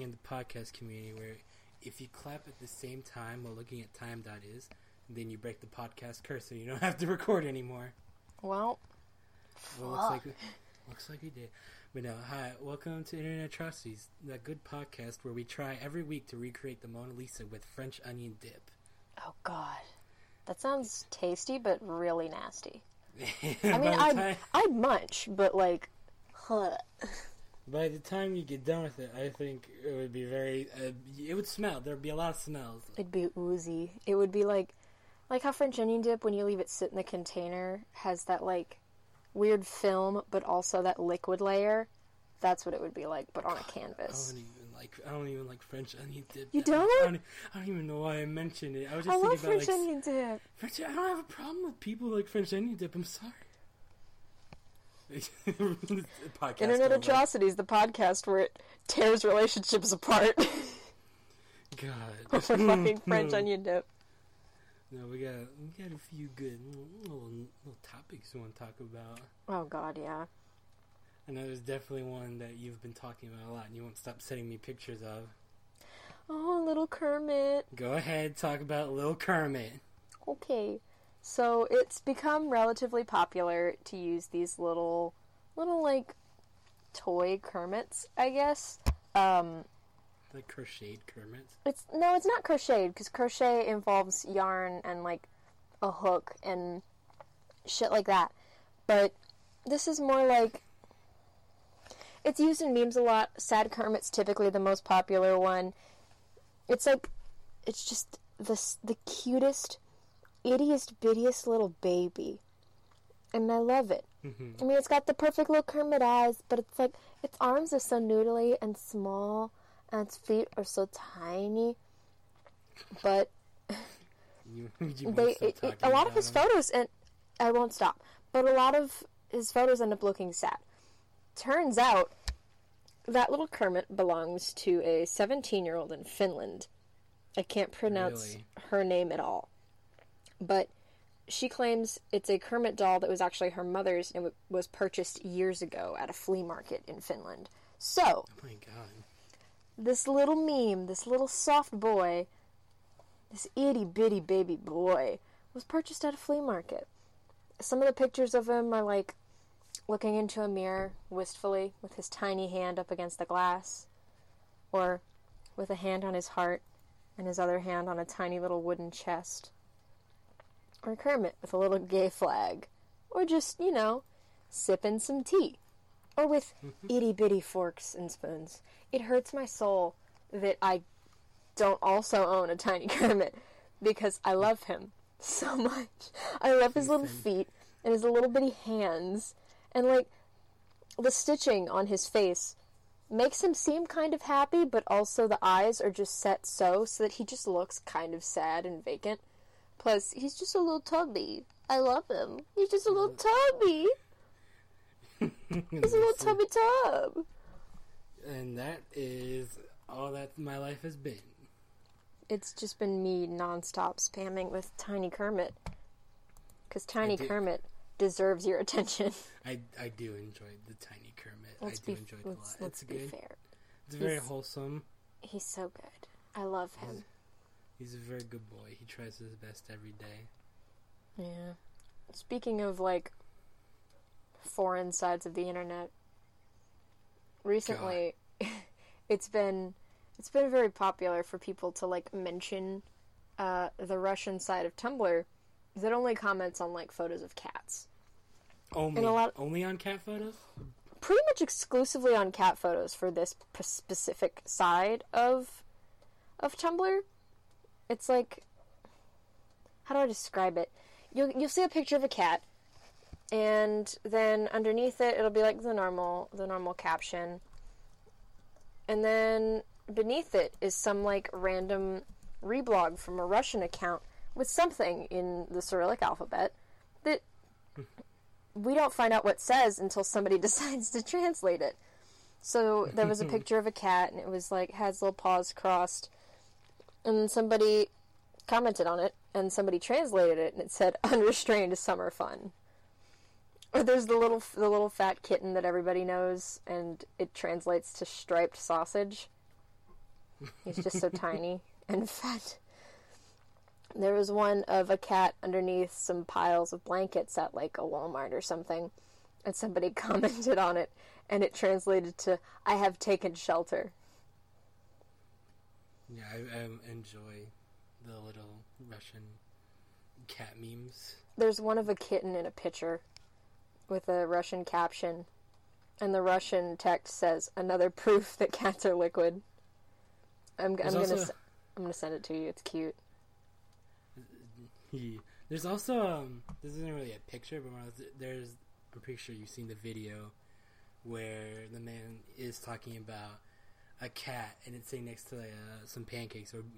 in the podcast community where if you clap at the same time while looking at time.is, then you break the podcast curse and you don't have to record anymore. Well, looks like we did. But no, hi, welcome to Internet Atrocities, that good podcast where we try every week to recreate the Mona Lisa with French onion dip. Oh, God. That sounds tasty, but really nasty. I mean, I'd munch, but like, huh. By the time you get done with it, I think it would be very, it would smell. There'd be a lot of smells. It'd be oozy. It would be like how French onion dip, when you leave it sit in the container, has that, like, weird film, but also that liquid layer. That's what it would be like, but on a canvas. I don't even like French onion dip. You don't? I don't even know why I mentioned it. I was just love thinking about French onion dip. I don't have a problem with people like French onion dip. I'm sorry. Internet Atrocities, the podcast where it tears relationships apart. God. Over fucking French onion dip. No, we got a few good little topics we want to talk about. Oh, God, yeah. I know there's definitely one that you've been talking about a lot and you won't stop sending me pictures of. Oh, little Kermit. Go ahead, talk about little Kermit. Okay. So, it's become relatively popular to use these little, like, toy Kermits, I guess. Like crocheted Kermits? It's not crocheted, because crochet involves yarn and, like, a hook and shit like that. But this is more like, it's used in memes a lot. Sad Kermit's typically the most popular one. It's like, it's just the cutest, ittiest, bittiest little baby. And I love it. Mm-hmm. I mean, it's got the perfect little Kermit eyes, but it's like, its arms are so noodly and small, and its feet are so tiny. But a lot of his photos, and I won't stop, but a lot of his photos end up looking sad. Turns out that little Kermit belongs to a 17-year-old in Finland. I can't pronounce her name at all. But she claims it's a Kermit doll that was actually her mother's and was purchased years ago at a flea market in Finland. So, oh my God. This little meme, this little soft boy, this itty-bitty baby boy, was purchased at a flea market. Some of the pictures of him are like looking into a mirror wistfully with his tiny hand up against the glass, or with a hand on his heart and his other hand on a tiny little wooden chest, or Kermit with a little gay flag, or just, sipping some tea, or with itty-bitty forks and spoons. It hurts my soul that I don't also own a tiny Kermit, because I love him so much. I love his little feet and his little bitty hands. And, like, the stitching on his face makes him seem kind of happy, but also the eyes are just set so that he just looks kind of sad and vacant. Plus, he's just a little tubby. I love him. He's just a little tubby. He's a little tubby tub. And that is all that my life has been. It's just been me nonstop spamming with Tiny Kermit. Because Tiny Kermit deserves your attention. I do enjoy the Tiny Kermit. I do enjoy it a lot. Let's be fair. It's very wholesome. He's so good. I love him. He's a very good boy. He tries his best every day. Yeah. Speaking of, like, foreign sides of the internet, recently it's been very popular for people to, like, mention the Russian side of Tumblr that only comments on, like, photos of cats. Only on cat photos? Pretty much exclusively on cat photos for this specific side of Tumblr. It's like, how do I describe it? You'll see a picture of a cat, and then underneath it, it'll be like the normal caption, and then beneath it is some, like, random reblog from a Russian account with something in the Cyrillic alphabet that we don't find out what it says until somebody decides to translate it. So there was a picture of a cat, and it was like, has little paws crossed, and then somebody commented on it, and somebody translated it, and it said, unrestrained summer fun. Or there's the little fat kitten that everybody knows, and it translates to striped sausage. He's just so tiny and fat. There was one of a cat underneath some piles of blankets at like a Walmart or something, and somebody commented on it, and it translated to, "I have taken shelter." Yeah, I enjoy the little Russian cat memes. There's one of a kitten in a picture with a Russian caption, and the Russian text says, "Another proof that cats are liquid." I'm gonna send it to you. It's cute. There's also this isn't really a picture, but I'm pretty sure you've seen the video where the man is talking about a cat, and it's sitting next to some pancakes, or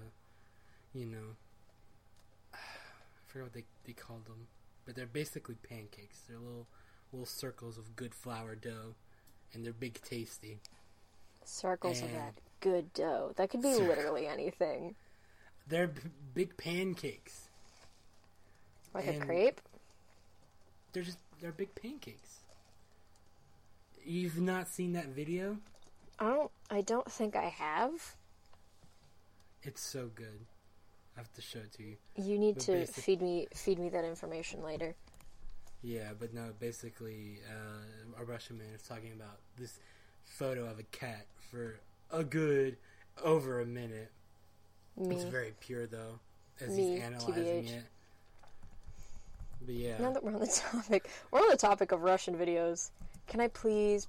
I forgot what they called them, but they're basically pancakes. They're little circles of good flour dough, and they're big tasty. Circles of that good dough. That could be literally anything. They're big pancakes. Like a crepe? They're big pancakes. You've not seen that video? I don't think I have. It's so good. I have to show it to you. You need to feed me that information later. Yeah, but no, basically, a Russian man is talking about this photo of a cat for a good over a minute. It's very pure, though, as he's analyzing TBH. it. But yeah. Now that we're on the topic of Russian videos, can I please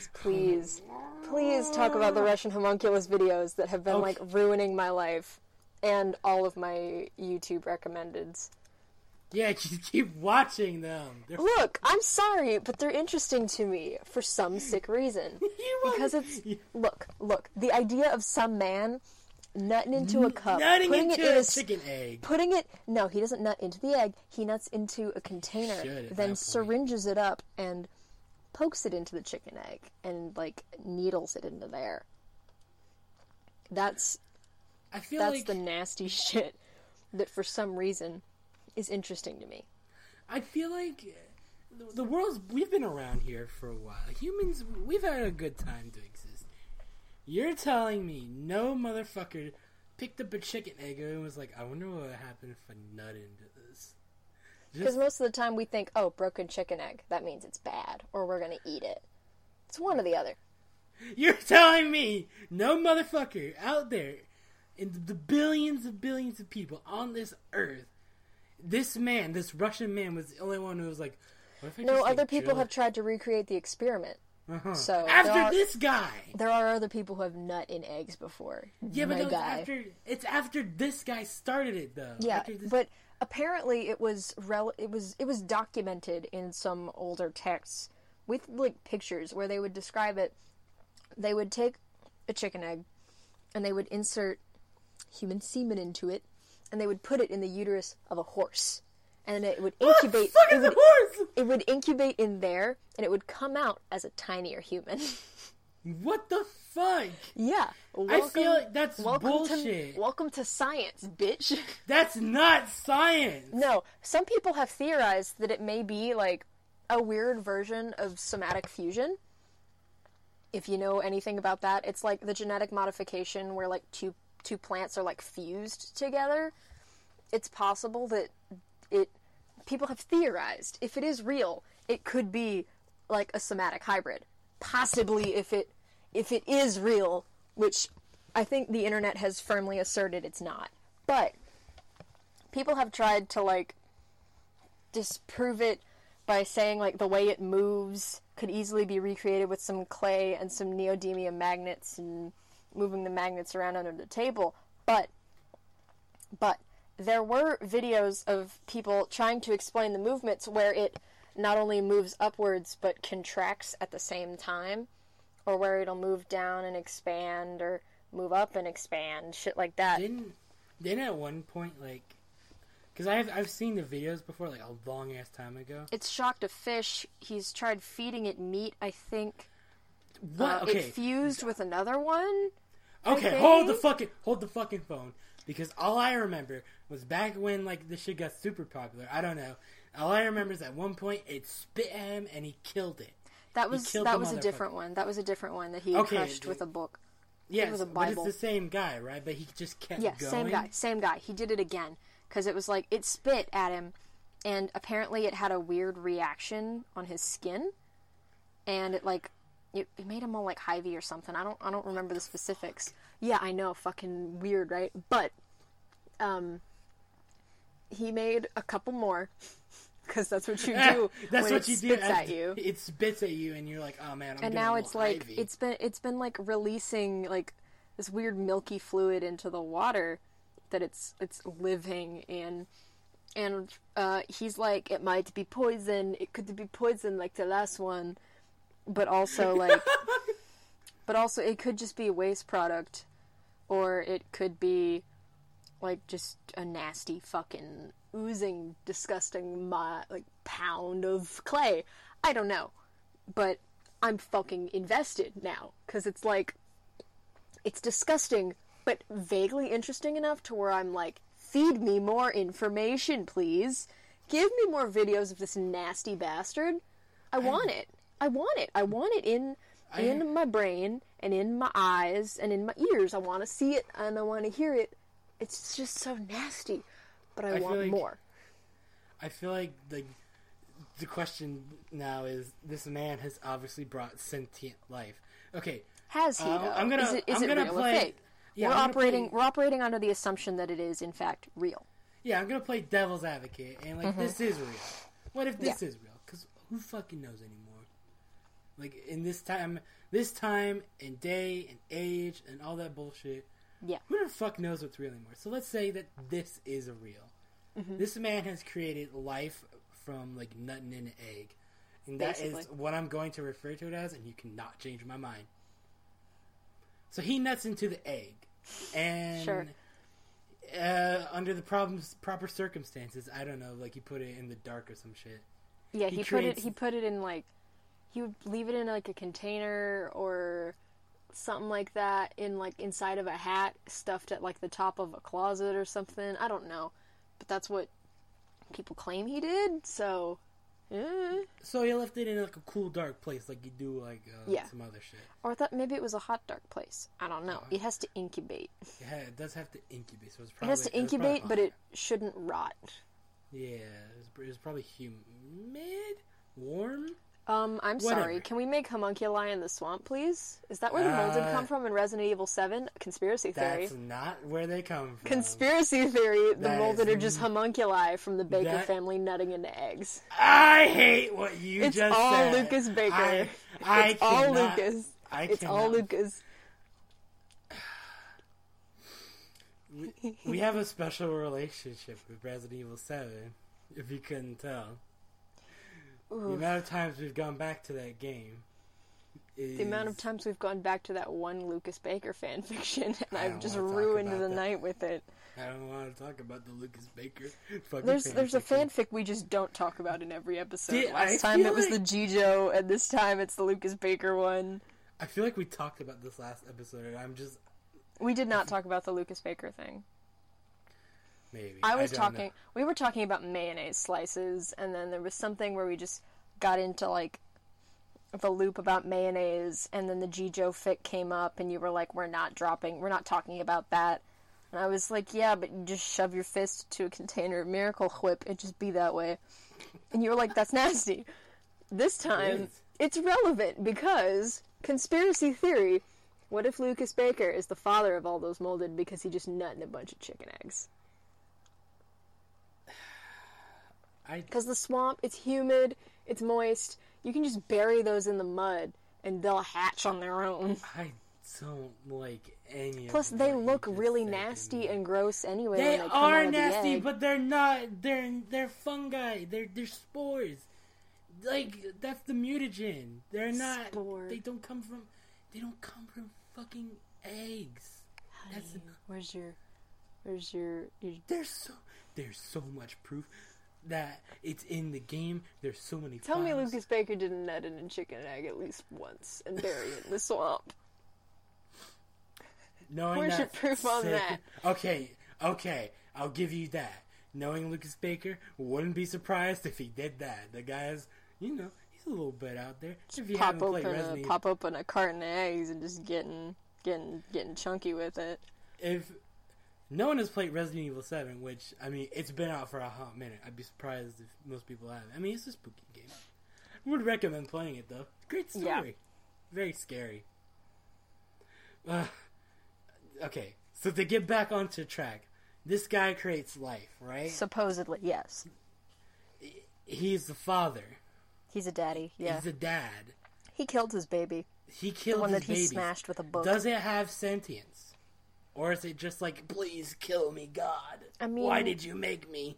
talk about the Russian homunculus videos that have been ruining my life and all of my YouTube recommendeds? Yeah, keep watching them. Look, I'm sorry, but they're interesting to me for some sick reason. Because it's look, the idea of some man nutting into a cup, nutting putting into it in a chicken egg. No, he doesn't nut into the egg. He nuts into a container, then syringes it up and pokes it into the chicken egg and needles it into there. That's the nasty shit that for some reason is interesting to me. I feel like the we've been around here for a while. Humans, we've had a good time to exist. You're telling me no motherfucker picked up a chicken egg and was like, I wonder what would happen if I nut into this. Because most of the time we think, oh, broken chicken egg, that means it's bad, or we're going to eat it. It's one or the other. You're telling me no motherfucker out there in the billions of people on this earth, this Russian man was the only one who was like, what if I no, other people have tried to recreate the experiment. Uh-huh. So after this guy, there are other people who have nut in eggs before. Yeah, but it's after this guy started it, though. Yeah, but apparently it was documented in some older texts with pictures where they would describe it. They would take a chicken egg and they would insert human semen into it, and they would put it in the uterus of a horse. And it would incubate. It would incubate in there, and it would come out as a tinier human. What the fuck? Yeah, I feel like that's bullshit. Welcome to science, bitch. That's not science. No, some people have theorized that it may be a weird version of somatic fusion. If you know anything about that, it's like the genetic modification where two plants are fused together. It's possible that people have theorized, if it is real, it could be a somatic hybrid. Possibly if it is real, which I think the internet has firmly asserted it's not. But people have tried to disprove it by saying the way it moves could easily be recreated with some clay and some neodymium magnets and moving the magnets around under the table. But there were videos of people trying to explain the movements where it not only moves upwards but contracts at the same time, or where it'll move down and expand, or move up and expand, shit like that. Didn't at one point, because I've seen the videos before, a long ass time ago. It's shocked a fish. He's tried feeding it meat, I think. What? Okay. It fused with another one. Okay, hold the fucking phone. Because all I remember was back when, this shit got super popular. I don't know. All I remember is at one point it spit at him and he killed it. That was a different one. That was a different one that he crushed with a book. Yes, was a but it's Bible. the same guy, right? But he just kept Yeah, going. same guy. He did it again because it was like it spit at him, and apparently it had a weird reaction on his skin, and it like it made him all like hivey or something. I don't remember the specifics. Yeah, I know, fucking weird, right? But he made a couple more. Because that's what you do That's when what it you spits do. at you. It spits at you, and you're like, "Oh man, I'm." And getting now a it's little like Ivy. it's been like releasing like this weird milky fluid into the water that it's living in, and he's like, it might be poison. It could be poison like the last one, but also like, but also it could just be a waste product, or it could be like just a nasty fucking oozing, disgusting like pound of clay. I don't know, but I'm fucking invested now because it's like it's disgusting, but vaguely interesting enough to where I'm like, feed me more information, please. Give me more videos of this nasty bastard. I want it. I want it. I want it in my brain and in my eyes and in my ears. I want to see it and I want to hear it. It's just so nasty, but I want more. I feel like the question now is, this man has obviously brought sentient life. Okay. Has he though? I'm gonna is it real play, or fake? Yeah, we're operating under the assumption that it is in fact real. Yeah, I'm gonna play devil's advocate and like this is real. What if this is real? Because who fucking knows anymore? Like in this time and day and age and all that bullshit. Yeah. Who the fuck knows what's real anymore? So let's say that this is a real. This man has created life from like nothing in an egg. And that is what I'm going to refer to it as, and you cannot change my mind. So he nuts into the egg. And sure. Under the proper circumstances, I don't know, like he put it in the dark or some shit. Yeah, he put it in like, he would leave it in like a container or something like that, in like inside of a hat stuffed at like the top of a closet or something. I don't know, but that's what people claim he did. So so he left it in like a cool dark place, like you do like some other shit. Or I thought maybe it was a hot dark place. I don't know. It has to incubate. Yeah, it does have to incubate. So it has to incubate, but it shouldn't rot. Yeah, it was probably humid, warm. I'm sorry. Can we make homunculi in the swamp, please? Is that where the molded come from in Resident Evil 7? Conspiracy theory. That's not where they come from. Conspiracy theory. The molded are just homunculi from the Baker family nutting into eggs. I hate what you just said. It's all Lucas Baker. It's all Lucas. It's all Lucas. We have a special relationship with Resident Evil 7, if you couldn't tell. Oof. The amount of times we've gone back to that game The amount of times we've gone back to that one Lucas Baker fanfiction, and I've just ruined the night with it. I don't want to talk about the Lucas Baker fucking There's a fanfic we just don't talk about in every episode. Last time it was the Jijo, and this time it's the Lucas Baker one. I feel like we talked about this last episode, and I'm just... We did not talk about the Lucas Baker thing. Maybe. We were talking about mayonnaise slices, and then there was something where we just got into, like, the loop about mayonnaise, and then the Jijo fic came up, and you were like, we're not talking about that. And I was like, yeah, but you just shove your fist to a container of Miracle Whip and just be that way. And you were like, that's nasty. This time, it's relevant because, conspiracy theory, what if Lucas Baker is the father of all those molded because he just nutted a bunch of chicken eggs? Because the swamp, it's humid, it's moist, you can just bury those in the mud and they'll hatch on their own. I don't like any of Plus, they look really nasty and gross anyway. They when they come are out of nasty, the egg. but they're not. They're fungi. They're spores. Like, that's the mutagen. They're not. Spore. They don't come from fucking eggs. Honey, where's your? There's so much proof that it's in the game. There's so many. Tell me Lucas Baker didn't nut in a chicken egg at least once and bury it in the swamp. Where's your proof on that? Okay, I'll give you that. Knowing Lucas Baker, wouldn't be surprised if he did that. The guy's, he's a little bit out there. Just pop open a carton of eggs and just getting getting chunky with it. If no one has played Resident Evil 7, which, I mean, it's been out for a hot minute. I'd be surprised if most people have. I mean, it's a spooky game. I would recommend playing it, though. Great story. Yeah. Very scary. Okay, so to get back onto track, this guy creates life, right? Supposedly, yes. He's the father. He's a daddy, yeah. He's a dad. He killed his baby. He killed the one his that he baby. smashed with a book. Does it have sentience? Or is it just like, please kill me, God? I mean, why did you make me?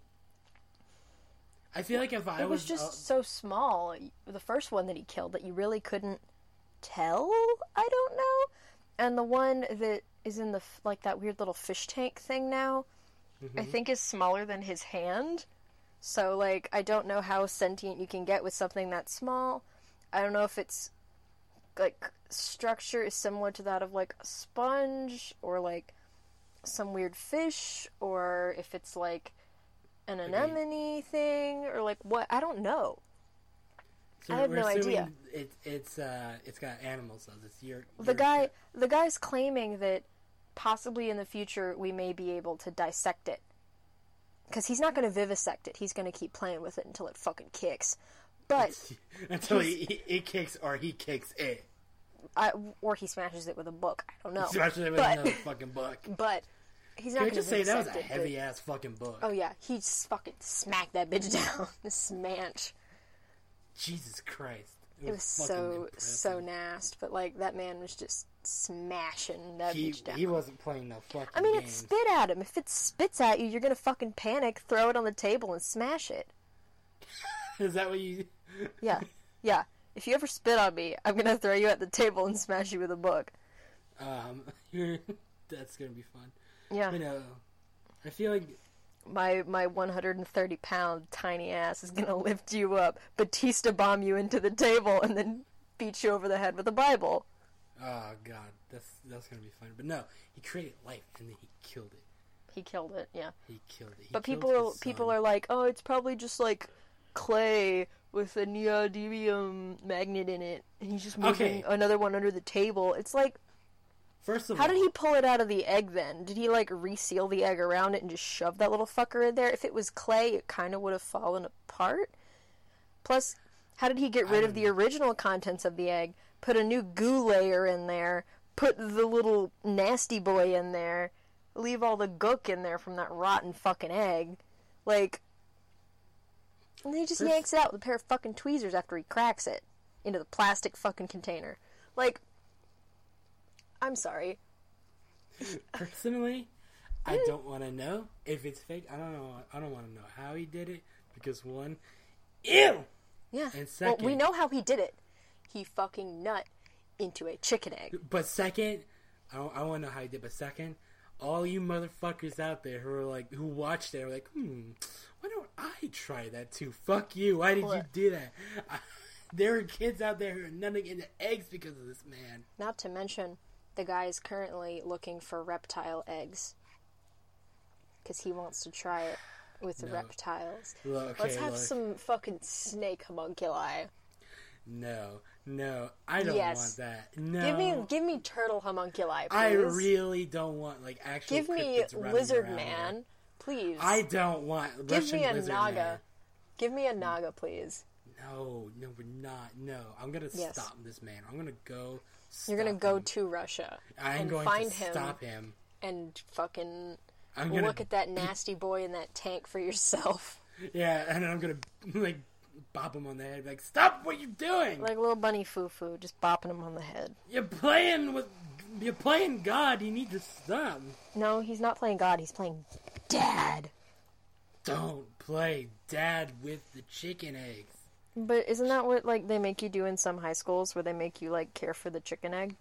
I feel like if I it was just so small, the first one that he killed, that you really couldn't tell, I don't know. And the one that is in the, like, that weird little fish tank thing now, I think is smaller than his hand. So, like, I don't know how sentient you can get with something that small. I don't know if it's, like, structure is similar to that of, like, a sponge, or, like, some weird fish, or if it's, like, an anemone thing, or, like, what? I don't know. So I have we're no assuming idea. It's got animal cells. It's your The guy's claiming that possibly in the future we may be able to dissect it. Because he's not going to vivisect it. He's going to keep playing with it until it fucking kicks. But until it kicks or he kicks it. Or he smashes it with a book. I don't know. He smashes it with another fucking book. But he's not going to just say that was a vivisect it, heavy ass fucking book. Oh yeah, he fucking smacked that bitch down. This smanch. Jesus Christ. It was so nasty. But like, that man was just smashing that bitch down. He wasn't playing no fucking I mean, games. it spit at him. If it spits at you, you're gonna fucking panic, throw it on the table, and smash it. Is that what you... Yeah. Yeah. If you ever spit on me, I'm gonna throw you at the table and smash you with a book. That's gonna be fun. Yeah. You know, I feel like... My 130-pound tiny ass is gonna lift you up, Batista bomb you into the table, and then beat you over the head with a Bible. Oh, God. That's gonna be fun. But no, he created life, and then he killed it. He killed it, yeah. He killed it. But people are like, oh, it's probably just like clay with a neodymium magnet in it, and he's just moving another one under the table. It's like, first of how all, did he pull it out of the egg then? Did he like reseal the egg around it and just shove that little fucker in there? If it was clay, it kind of would have fallen apart. Plus, how did he get rid of the original contents of the egg, put a new goo layer in there, put the little nasty boy in there, leave all the gook in there from that rotten fucking egg? Like, and then he just yanks it out with a pair of fucking tweezers after he cracks it into the plastic fucking container. Like, I'm sorry. Personally, I don't want to know if it's fake. I don't know. I don't want to know how he did it because one, ew. Yeah. And second, well, we know how he did it. He fucking nut into a chicken egg. But second, I want to know how he did. But second, all you motherfuckers out there who are like, who watched it are like, why don't I try that too? Fuck you. Why did you do that? There are kids out there who are nutting into eggs because of this man. Not to mention, the guy is currently looking for reptile eggs. Because he wants to try it with the reptiles. Let's have some fucking snake homunculi. No, I don't want that. No. Give me turtle homunculi, please. I really don't want, like, actual Give me lizard man, here. Please. I don't want Russian lizard man. Give me a naga, please. No, we're not. No, I'm gonna stop this man. I'm gonna go. You're gonna go to Russia. I'm going find to stop him and fucking look at that nasty boy in that tank for yourself. Yeah, and I'm gonna like bop him on the head, like, stop what you're doing! Like little bunny foo-foo, just bopping him on the head. You're playing God. You need to stop. No, he's not playing God. He's playing Dad. Don't play Dad with the chicken eggs. But isn't that what, like, they make you do in some high schools, where they make you, like, care for the chicken egg?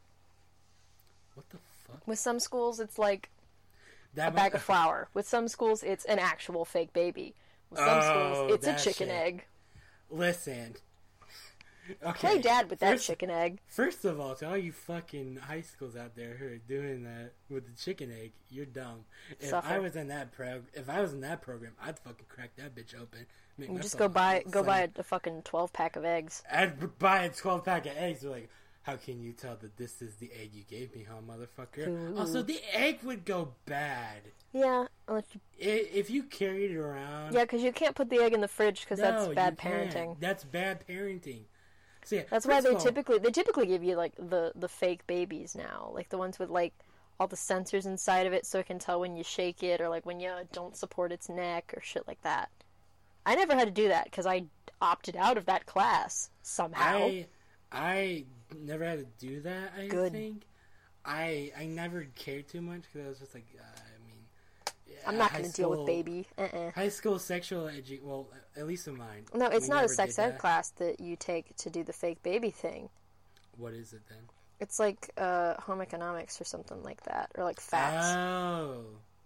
What the fuck? With some schools, it's like a bag of flour. With some schools, it's an actual fake baby. With some schools, it's a chicken egg. Listen. Okay. Play Dad with that chicken egg. First of all, to all you fucking high schools out there who are doing that with the chicken egg, you're dumb. If I was in that program, I'd fucking crack that bitch open. You just go buy a fucking 12-pack of eggs. I'd buy a 12-pack of eggs. They're like, How can you tell that this is the egg you gave me, huh, motherfucker? Ooh. Also, the egg would go bad. Yeah, unless you... If you carried it around... Yeah, because you can't put the egg in the fridge because that's bad you can't. parenting. That's bad parenting. So, yeah, That's why they typically give you, like, the fake babies now. Like, the ones with, like, all the sensors inside of it so it can tell when you shake it or, like, when you don't support its neck or shit like that. I never had to do that because I opted out of that class somehow. I never had to do that, I Good. think. I never cared too much because I was just like, I'm not going to deal with baby. High school sexual well, at least in mine. No, it's we not a never sex did ed that. class that you take to do the fake baby thing. What is it then? It's like home economics or something like that, or like facts. Oh.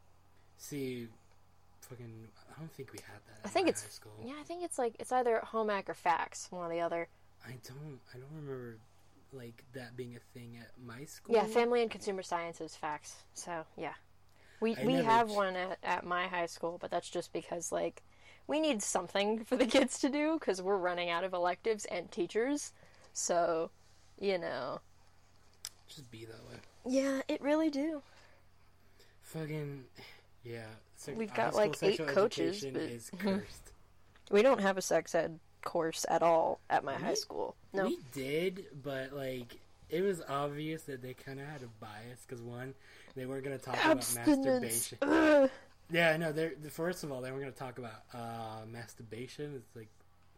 See, fucking, I don't think we had that I think in it's high school. yeah. I think it's like it's either home ec or facts, one or the other. I don't remember like that being a thing at my school. Yeah, family and consumer sciences facts. So yeah, we never have one at my high school, but that's just because like we need something for the kids to do because we're running out of electives and teachers. So, you know. Just be that way. Yeah, it really do. Fucking yeah. We've high got, school like, 8 sexual coaches, education but- is cursed. We don't have a sex ed course at all at my high school. No. We did, but like it was obvious that they kind of had a bias because one, they weren't going to talk about Abstinence. masturbation. Ugh. Yeah, no. First of all, they weren't going to talk about masturbation. It's like,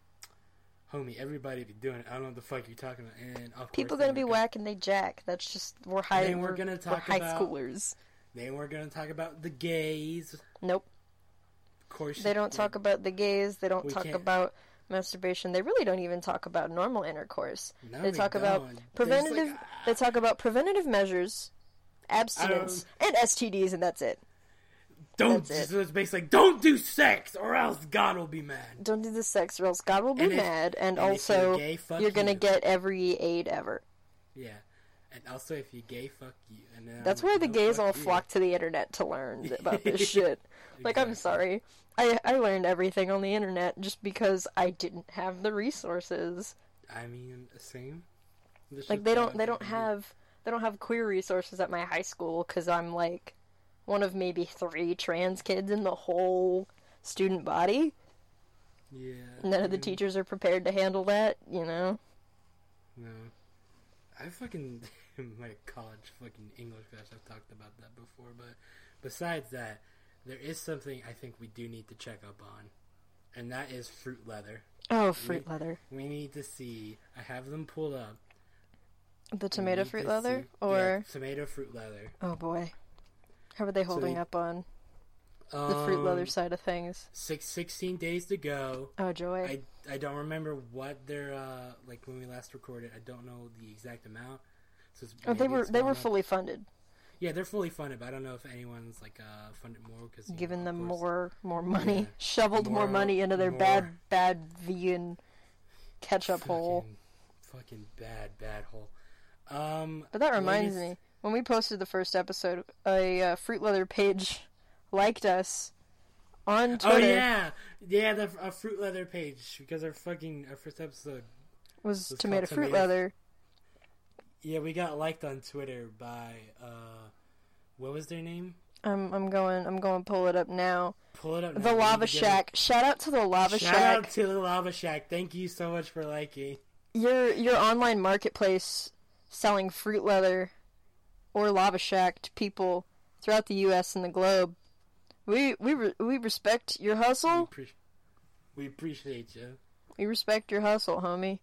homie, everybody be doing it. I don't know what the fuck you're talking about. And of course, People gonna be whacking they jack. That's just we're high. They weren't we're, gonna we're talk high about- schoolers. They weren't going to talk about the gays. Nope. Of course, They don't talk about the gays. They don't We talk can't- about masturbation. They really don't even talk about normal intercourse. No, They talk about don't. They're just preventative. like, They talk about preventative measures, abstinence, and STDs, and that's it. don't. That's it. So it's basically like, don't do sex or else God will be mad. Don't do the sex, or else God will be And if- mad. And and if also, you're gay, fuck you're gonna you. get every aid ever. Yeah, and also if you're gay, fuck you. And then That's I'm why like, the no, gays fuck all you. flock to the internet to learn about this shit. Like, I'm Exactly. sorry. I learned everything on the internet just because I didn't have the resources. I mean, same. This Like shit's they not don't gonna have queer resources at my high school because I'm like one of maybe 3 trans kids in the whole student body. be- Yeah. None of the mm, teachers are prepared to handle that, you know. No. I fucking my college fucking English class. I've talked about that before, but besides that, there is something I think we do need to check up on, and that is fruit leather. Oh, fruit leather. We need to see. I have them pulled up. The We tomato need fruit to leather, see- or yeah, tomato fruit leather. oh boy, how are they holding they- up on the fruit leather Um, side of things? 16 days to go. Oh joy. I don't remember what their like when we last recorded. I don't know the exact amount. So it's, Oh, they maybe were it's they gone were up. fully funded, Yeah, they're fully funded, but I don't know if anyone's like funded more because giving them more. more money, Yeah. shoveled more More- money into their more- bad vegan ketchup hole. Fucking bad hole. But that reminds latest- me, when we posted the first episode, a fruit leather page liked us on Twitter. Oh yeah, the fruit leather page because our first episode. Was It's tomato called fruit Tomato- leather. Yeah, we got liked on Twitter by what was their name? I'm going to pull it up now. Pull it up. now. The We need Lava to give Shack. Shout out to the Lava it- Shout Shack. out to the Lava Shack. Thank you so much for liking. Your online marketplace selling fruit leather or Lava Shack to people throughout the U.S. and the globe. We respect your hustle. We appreciate you. We respect your hustle, homie.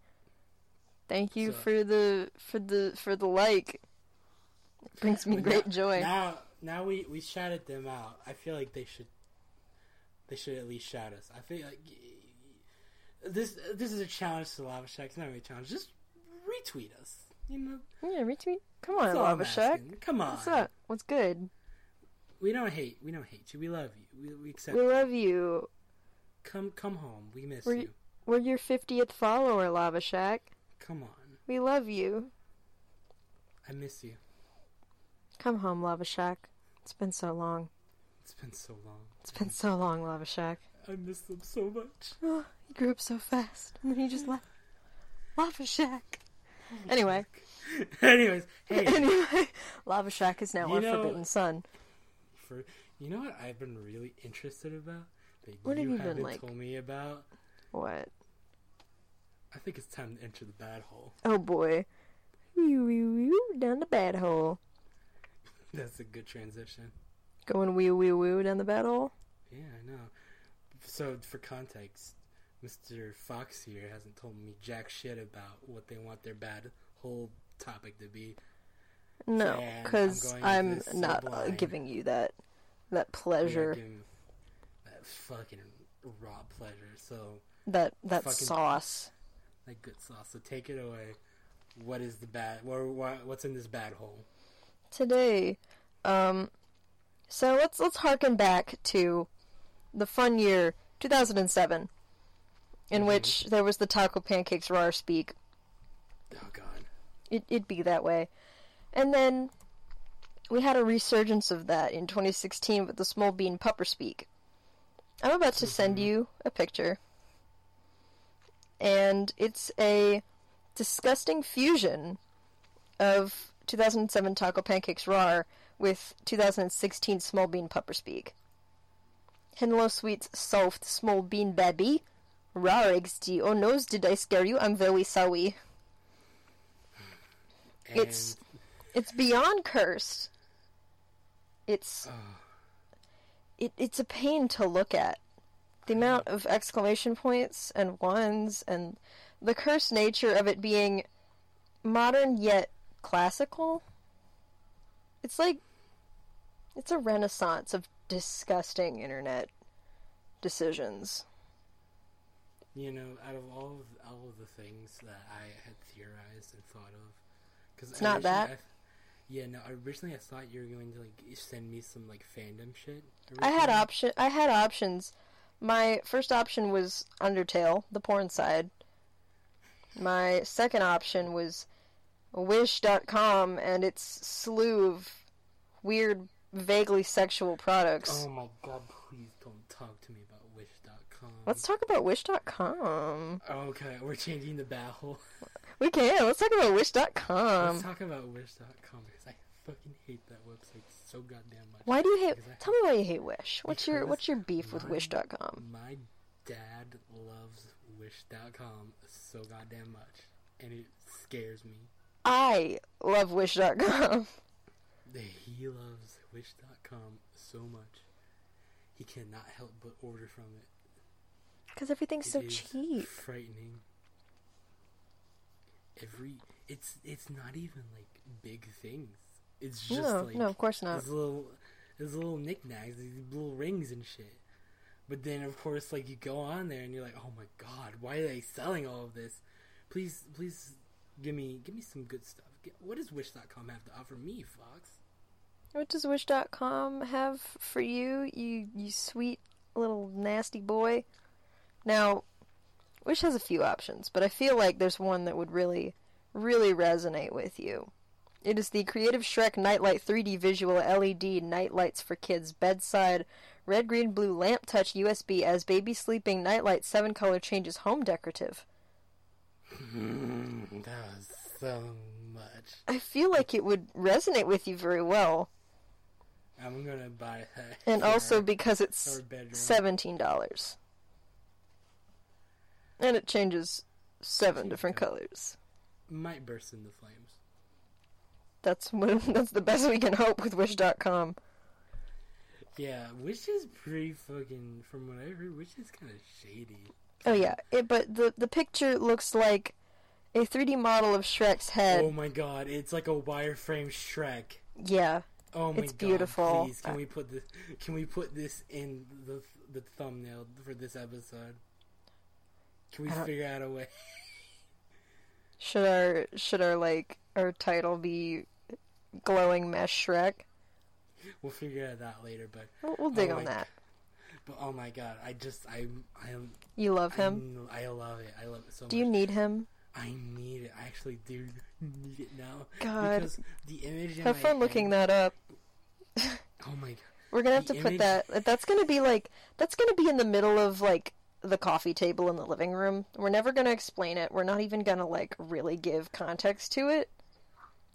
Thank you So- for the like. It brings me But great joy. Now we shouted them out. I feel like they should at least shout us. I feel like this is a challenge to Lava Shack. It's not really a challenge. Just retweet us. You know, Yeah, retweet. Come on, that's all I'm Lava Shack. asking. Come on. What's up? What's good? We don't hate you. We love you. We accept We you. love you. Come home. We miss We're- you. We're your 50th follower, Lava Shack. Come on. We love you. I miss you. Come home, Lava Shack. It's been so long. It's been so long. It's been so long, Lava Shack. I miss them so much. Oh, he grew up so fast, and then he just left. Lava Shack. Anyway, Anyways, hey. Anyway, Lava Shack is now You our know- forbidden son. You know what I've been really interested about? That What have you been, haven't like- told me about? What? I think it's time to enter the bad hole. Oh boy. Wee wee wee down the bad hole. That's a good transition. Going wee wee wee down the bad hole? Yeah, I know. So, for context, Mr. Fox here hasn't told me jack shit about what they want their bad hole topic to be. No, And because I'm I'm going with this not sublime. giving you that Yeah, pleasure, give him that fucking raw pleasure. So, that fucking- sauce. like good sauce. So take it away. What is the bad? What's in this bad hole? Today, so let's harken back to the fun year 2007, in which there was the Taco Pancakes Raw Speak. Oh God. It'd be that way. And then we had a resurgence of that in 2016 with the Small Bean Pupper Speak. I'm about to send you a picture. And it's a disgusting fusion of 2007 Taco Pancakes Raw with 2016 Small Bean Pupper Speak. Hello, sweet, soft, small bean baby. Raw XD. Oh no, did I scare you? I'm very sorry. And, It's beyond cursed. It's oh, it's a pain to look at. The amount of exclamation points and ones and the cursed nature of it being modern yet classical. It's like it's a renaissance of disgusting internet decisions. you know, out of all of the things that I had theorized and thought of, because It's not that? Originally I thought you were going to like send me some like fandom shit. I had originally. options. My first option was Undertale, the porn side. My second option was Wish.com and its slew of weird, vaguely sexual products. Oh my God! Please don't talk to me about Wish.com. Let's talk about Wish.com. Okay, we're changing the battle. We can. Let's talk about Wish.com. Let's talk about Wish.com because I fucking hate that website so goddamn much. Why do you hate? Because I- Tell me why you hate Wish. What's your Because beef with my- Wish.com? My dad loves Wish.com so goddamn much, and it scares me. I love Wish.com. He loves Wish.com so much. He cannot help but order from it. Because everything's so It is cheap. frightening. It's not even like big things. It's just No, of course not. There's little knickknacks, these little rings and shit. But then of course like you go on there and you're like, oh my God, why are they selling all of this? Please give me some good stuff. What does Wish.com have to offer me, Fox? What does Wish.com have for you, you sweet little nasty boy? Now, Wish has a few options, but I feel like there's one that would really, really resonate with you. It is the Creative Shrek Nightlight 3D Visual LED Nightlights for Kids Bedside Red, Green, Blue Lamp Touch USB as Baby Sleeping Nightlight 7 Color Changes Home Decorative. That was so much. I feel like it would resonate with you very well. I'm gonna buy that. And for also because it's our bedroom. $17. And it changes 7 different colors. Might burst into flames. That's the best we can hope with Wish.com. Yeah, Wish is pretty fucking. From what I heard, Wish is kind of shady. Oh yeah, but the picture looks like a 3D model of Shrek's head. Oh my God, it's like a wireframe Shrek. Yeah, Oh my It's God, beautiful. Please, can we put this? Can we put this in the thumbnail for this episode? Can we I don't- figure out a way? should our title be Glowing Mesh Shrek? We'll figure that out later. But We'll dig Oh on my that. but oh my God, I You love him? I love it. I love it so much. Do you need him? I need it. I actually do need it now. God. Because the image in Have my fun head- looking that up. Oh my God. We're gonna have The to put image- that. That's gonna be in the middle of like the coffee table in the living room. We're never gonna explain it. We're not even gonna like really give context to it.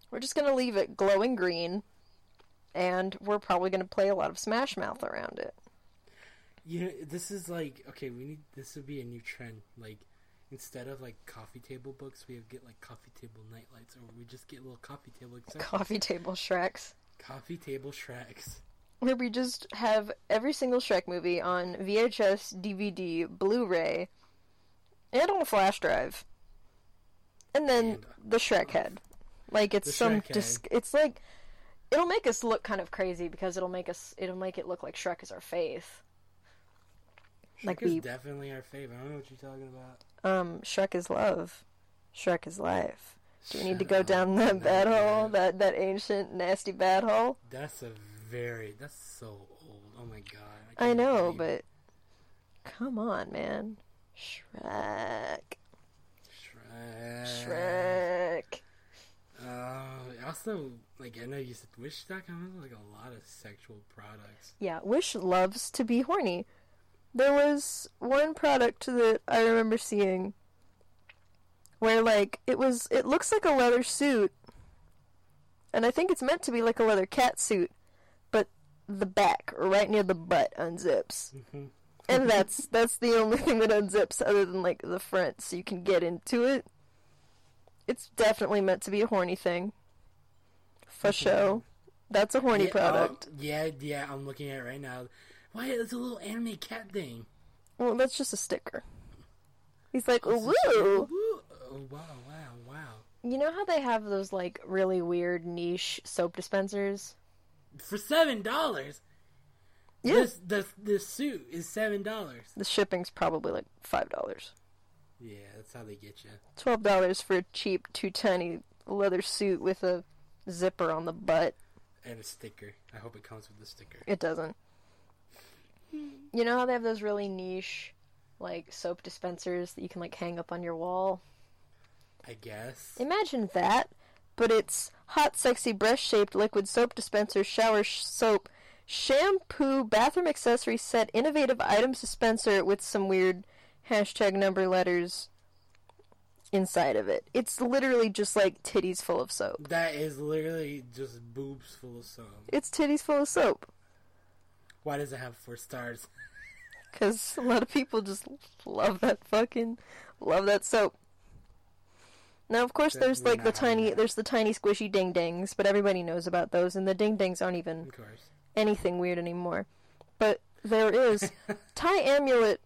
We're just gonna leave it glowing green, and we're probably gonna play a lot of Smash Mouth around it. You know, this is like, okay, this would be a new trend. Like, instead of like coffee table books, we get like coffee table nightlights, or we just get little coffee table accessories. Coffee table Shreks. Coffee table Shreks. Where we just have every single Shrek movie on VHS, DVD, Blu-ray, and on a flash drive. And then the Shrek head. Like, it's it's like, it'll make us look kind of crazy because it'll make it look like Shrek is our faith. Shrek is definitely our favorite. I don't know what you're talking about. Shrek is love. Shrek is life. Do we need to go down that bad hole? That ancient, nasty bad hole? That's so old. Oh my god. I know, but come on, man. Shrek. Also, like, I know you said Wish.com has like a lot of sexual products. Yeah, Wish loves to be horny. There was one product that I remember seeing where, like, it looks like a leather suit, and I think it's meant to be like a leather cat suit, but the back, right near the butt, unzips. Mm-hmm. And that's the only thing that unzips other than, like, the front, so you can get into it. It's definitely meant to be a horny thing. For show. That's a horny product. Yeah, I'm looking at it right now. Why, it's a little anime cat thing. Well, that's just a sticker. He's like, woo! Oh, wow. You know how they have those, like, really weird niche soap dispensers? For $7? Yeah. This suit is $7. The shipping's probably, like, $5. Yeah, that's how they get you. $12 for a cheap, too tiny leather suit with a zipper on the butt. And a sticker. I hope it comes with a sticker. It doesn't. You know how they have those really niche, like, soap dispensers that you can, like, hang up on your wall? I guess. Imagine that, but it's hot, sexy, breast-shaped liquid soap dispenser, shower soap, shampoo, bathroom accessory set, innovative items dispenser with some weird #number letters inside of it. It's literally just like titties full of soap. That is literally just boobs full of soap. It's titties full of soap. Why does it have 4 stars? Because a lot of people just love that soap. Now, of course, there's like the tiny squishy ding-dings, but everybody knows about those, and the ding-dings aren't even anything weird anymore. But there is Thai amulet,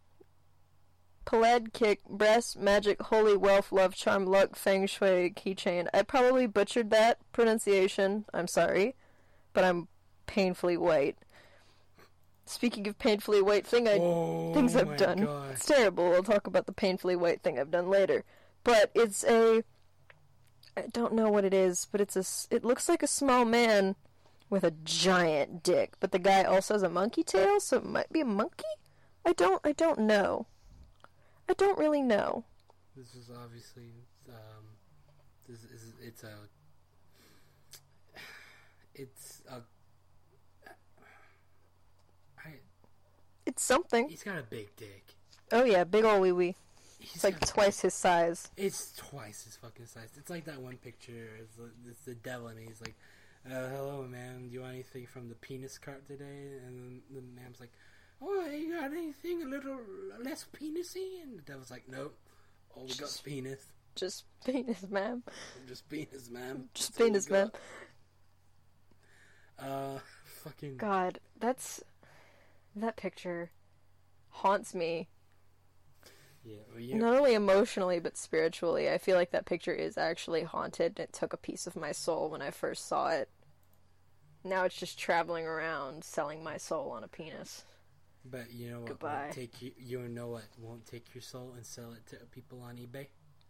Palad kick, breast, magic, holy, wealth, love, charm, luck, feng shui, keychain. I probably butchered that pronunciation. I'm sorry, but I'm painfully white. Speaking of painfully white things I've done. God. It's terrible. I'll talk about the painfully white thing I've done later. But it's I don't know what it is, but it looks like a small man with a giant dick. But the guy also has a monkey tail, so it might be a monkey? I don't know. I don't really know. This is obviously, it's something. He's got a big dick. Oh yeah, big ol' wee wee. It's like twice his size. It's twice his fucking size. It's like that one picture. It's the devil, and he's like, hello, man. Do you want anything from the penis cart today? And the man's like, oh, you got anything a little less penisy? And the devil's like, nope. All we got penis. Just penis, ma'am. Just penis, ma'am. Just penis, ma'am. Fucking... God, that picture haunts me. Yeah, not only emotionally, but spiritually. I feel like that picture is actually haunted. It took a piece of my soul when I first saw it. Now it's just traveling around, selling my soul on a penis. But you know what? Goodbye. You know what won't take your soul and sell it to people on eBay?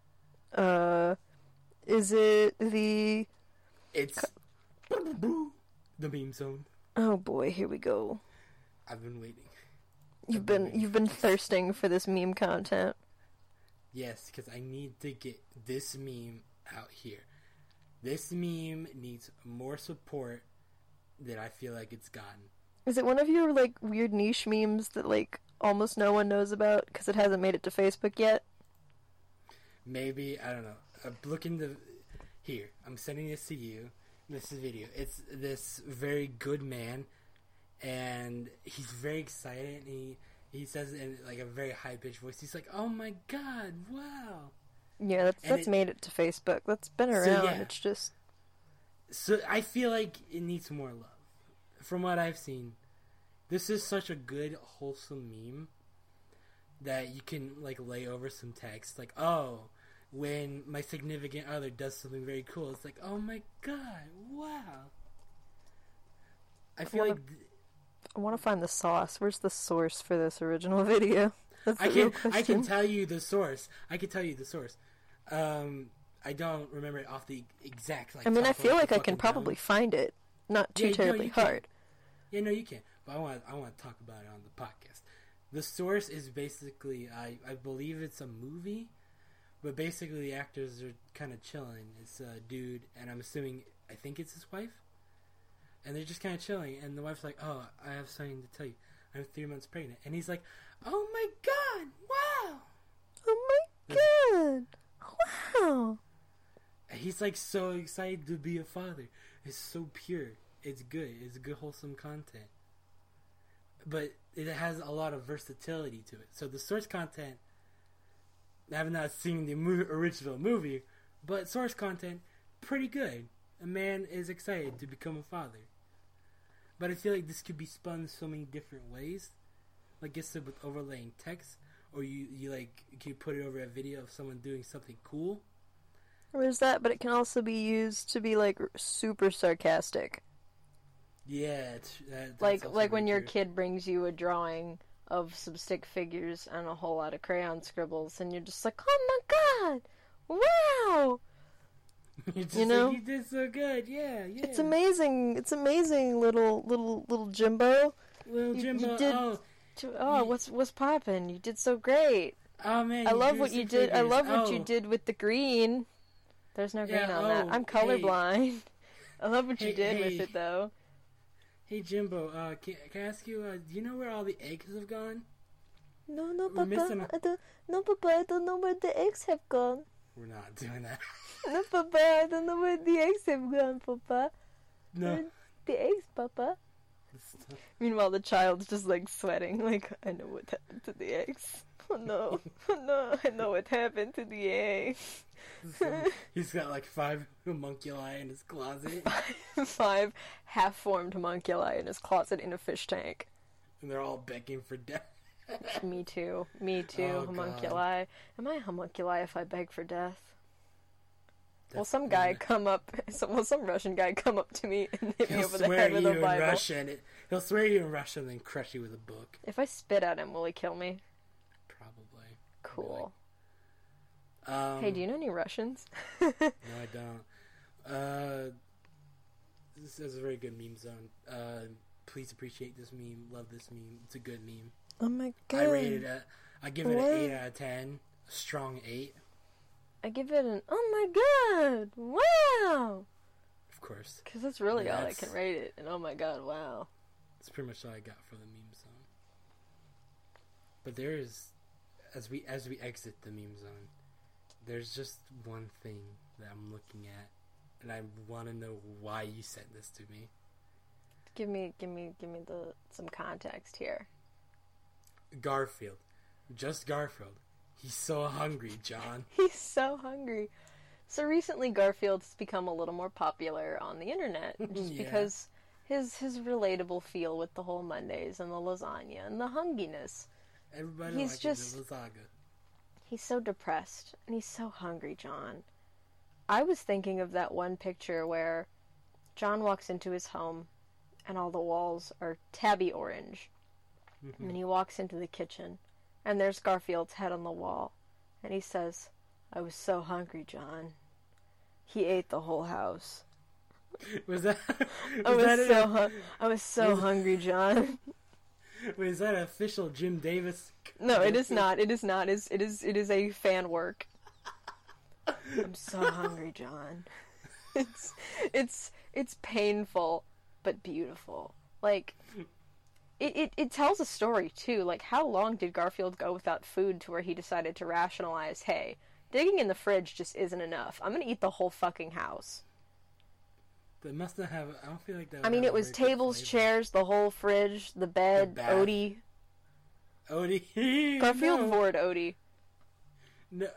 Is it the... It's... the meme zone. Oh boy, here we go. I've been waiting. You've been thirsting for this meme content. Yes, because I need to get this meme out here. This meme needs more support than I feel like it's gotten. Is it one of your, like, weird niche memes that, like, almost no one knows about because it hasn't made it to Facebook yet? Maybe, I don't know. Here, I'm sending this to you. This is video. It's this very good man, and he's very excited. And he says it in like a very high pitched voice. He's like, "Oh my god, wow!" Yeah, that's made it to Facebook. That's been around. Yeah. It's just. So I feel like it needs more love. From what I've seen, this is such a good, wholesome meme that you can like lay over some text, like, "Oh, when my significant other does something very cool," it's like, "Oh my god, wow!" I feel like I want to find the sauce. Where's the source for this original video? That's the real question. I can tell you the source. I don't remember it off the exact. Like, I mean, I feel like I can fucking probably dome. find it. Not too terribly you can. hard. Yeah, no, you can. But I want to talk about it on the podcast. The source is basically, I believe it's a movie, but basically the actors are kind of chilling. It's a dude, and I think it's his wife, and they're just kind of chilling. And the wife's like, "Oh, I have something to tell you. I'm 3 months pregnant," and he's like, "Oh my god, wow!" Oh my god! Wow! He's like so excited to be a father. It's so pure. It's good. It's good, wholesome content. But it has a lot of versatility to it. So the source content, I have not seen the original movie, but source content, pretty good. A man is excited to become a father. But I feel like this could be spun so many different ways. Like I said, with overlaying text, or you like, can you put it over a video of someone doing something cool? There's that, but it can also be used to be like super sarcastic. Yeah, that's like when your true. kid brings you a drawing of some stick figures and a whole lot of crayon scribbles, and you're just like, "Oh my god, wow!" You're just You know? like, you did so good. Yeah. It's amazing. It's amazing, little Jimbo. Little Jimbo. You did, what's poppin'? You did so great. Oh man, I you love drew what you some did. I figures. love what Oh. you did with the green. There's no green Yeah, on that. I'm hey. colorblind. I love what you Hey, did hey. with it, though. Hey Jimbo, can I ask you? Do you know where all the eggs have gone? No, We're missing Papa. Papa, I don't know where the eggs have gone. We're not doing that. No, Papa, I don't know where the eggs have gone, Papa. No. Where the eggs, Papa. Meanwhile, the child's just like sweating, like, I know what happened to the eggs. Oh no, oh no, I know what happened to the eggs. He's got like 5 homunculi in his closet, 5 half-formed homunculi in his closet in a fish tank. and they're all begging for death. Me too, Oh, homunculi. Am I a homunculi if I beg for death? Will That's- some guy come up, will some Russian guy come up to me and hit me He'll over the swear head with you a in Bible? Russian. He'll swear you in Russian, and then crush you with a book. If I spit at him, will he kill me? Probably. Cool. Um, Hey, do you know any Russians? No, I don't. This is a very good meme zone. Please appreciate this meme. Love this meme. It's a good meme. Oh my god. I give it What? an 8 out of 10. A strong 8. I give it an, oh my god, wow! Of course. Because that's really Yeah, all I that's- can rate it, and oh my god, wow. That's pretty much all I got for the meme zone. But there is, as we exit the meme zone, there's just one thing that I'm looking at, and I want to know why you sent this to me. Give me some context here. Garfield. Just Garfield. He's so hungry, John. He's so hungry. So recently Garfield's become a little more popular on the internet, just Yeah. because his relatable feel with the whole Mondays and the lasagna and the hunginess. Everybody He's likes just- the lasagna. He's so depressed, and he's so hungry, John. I was thinking of that one picture where John walks into his home, and all the walls are tabby orange. Mm-hmm. And he walks into the kitchen, and there's Garfield's head on the wall, and he says, "I was so hungry, John." He ate the whole house. Was that? I was so hungry, John. Wait, is that an official Jim Davis? No, it is not. It is not. It is a fan work. I'm so hungry, John. It's painful but beautiful. Like it tells a story too. Like, how long did Garfield go without food to where he decided to rationalize, hey, Digging in the fridge just isn't enough. I'm gonna eat the whole fucking house. But it must not have. I don't feel like that. I mean, it was tables, chairs, the whole fridge, the bed, Odie. Odie. Garfield No. Ford Odie. No.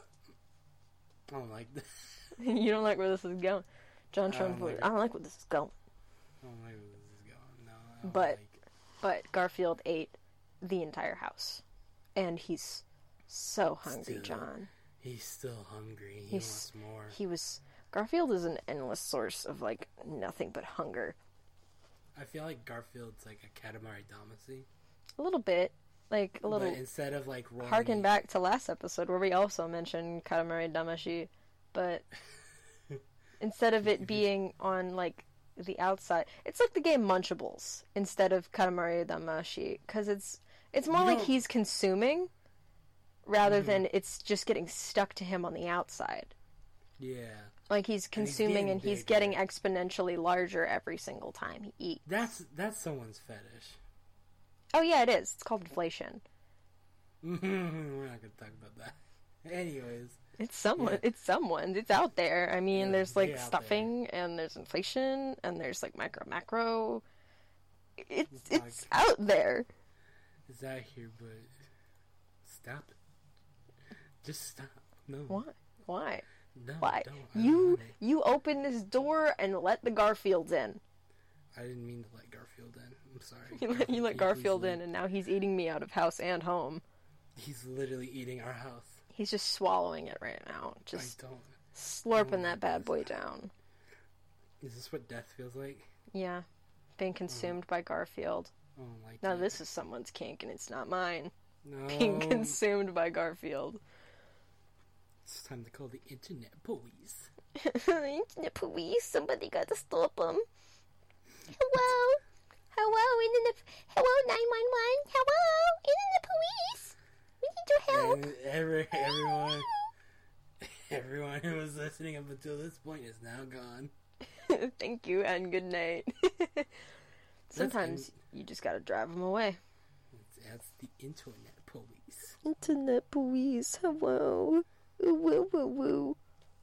I don't like that. You don't like where this is going. John I Trump don't Ford. like I don't like where this is going. I don't like where this is going. No. I don't But- like it. But Garfield ate the entire house. And he's so hungry, Still. John. He's still hungry. He wants more. Garfield is an endless source of, like, nothing but hunger. I feel like Garfield's like a Katamari Damacy. A little bit. Like, a little... But instead of like rolling Harken back to last episode where we also mentioned Katamari Damacy, but instead of it being on, like, the outside, it's like the game Munchables instead of Katamari Damacy, because it's more like he's consuming rather than it's just getting stuck to him on the outside. Yeah. Like, he's consuming and he's getting getting exponentially larger every single time he eats. That's someone's fetish. Oh yeah, it is. It's called inflation. We're not gonna talk about that. Anyways. It's someone. Yeah. It's someone. It's out there. I mean, Yeah, there's way like out stuffing, and there's inflation, and there's like macro. It's Like- out there. It's out here, but stop it. Just stop. No. Why? No. Why? Don't. I don't want it. You open this door and let the Garfields in. I didn't mean to let Garfield in. I'm sorry. You let Garfield in, and now he's eating me out of house and home. He's literally eating our house. He's just swallowing it right now, just I don't. slurping that bad boy down. Is this what death feels like? Yeah, being consumed by Garfield. I don't like Now that. this is someone's kink, and it's not mine. No. Being consumed by Garfield. It's time to call the internet police. Internet police, somebody gotta stop them. Hello? Hello, 911? Hello, internet police? We need your help. And everyone who was listening up until this point is now gone. Thank you, and good night. Sometimes you just gotta drive them away. That's the internet police. Internet police, hello. Woo woo woo.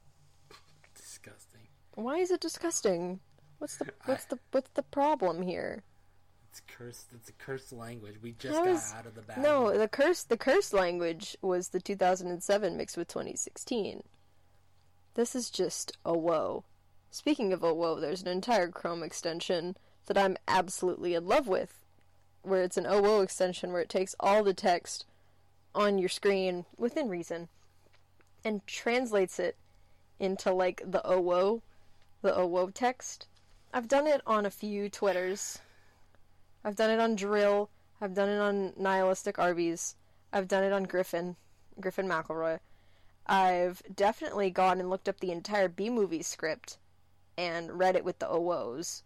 Disgusting. Why is it disgusting? What's the problem here? It's cursed. It's a cursed language. We just How got is- out of the bad. No, the curse language was the 2007 mixed with 2016. This is just a woe. Speaking of a woe, there's an entire Chrome extension that I'm absolutely in love with, where it's an OWO extension where it takes all the text on your screen within reason and translates it into like the OWO text. I've done it on a few Twitters. I've done it on Drill. I've done it on Nihilistic Arby's. I've done it on Griffin McElroy. I've definitely gone and looked up the entire B-movie script and read it with the OWOs.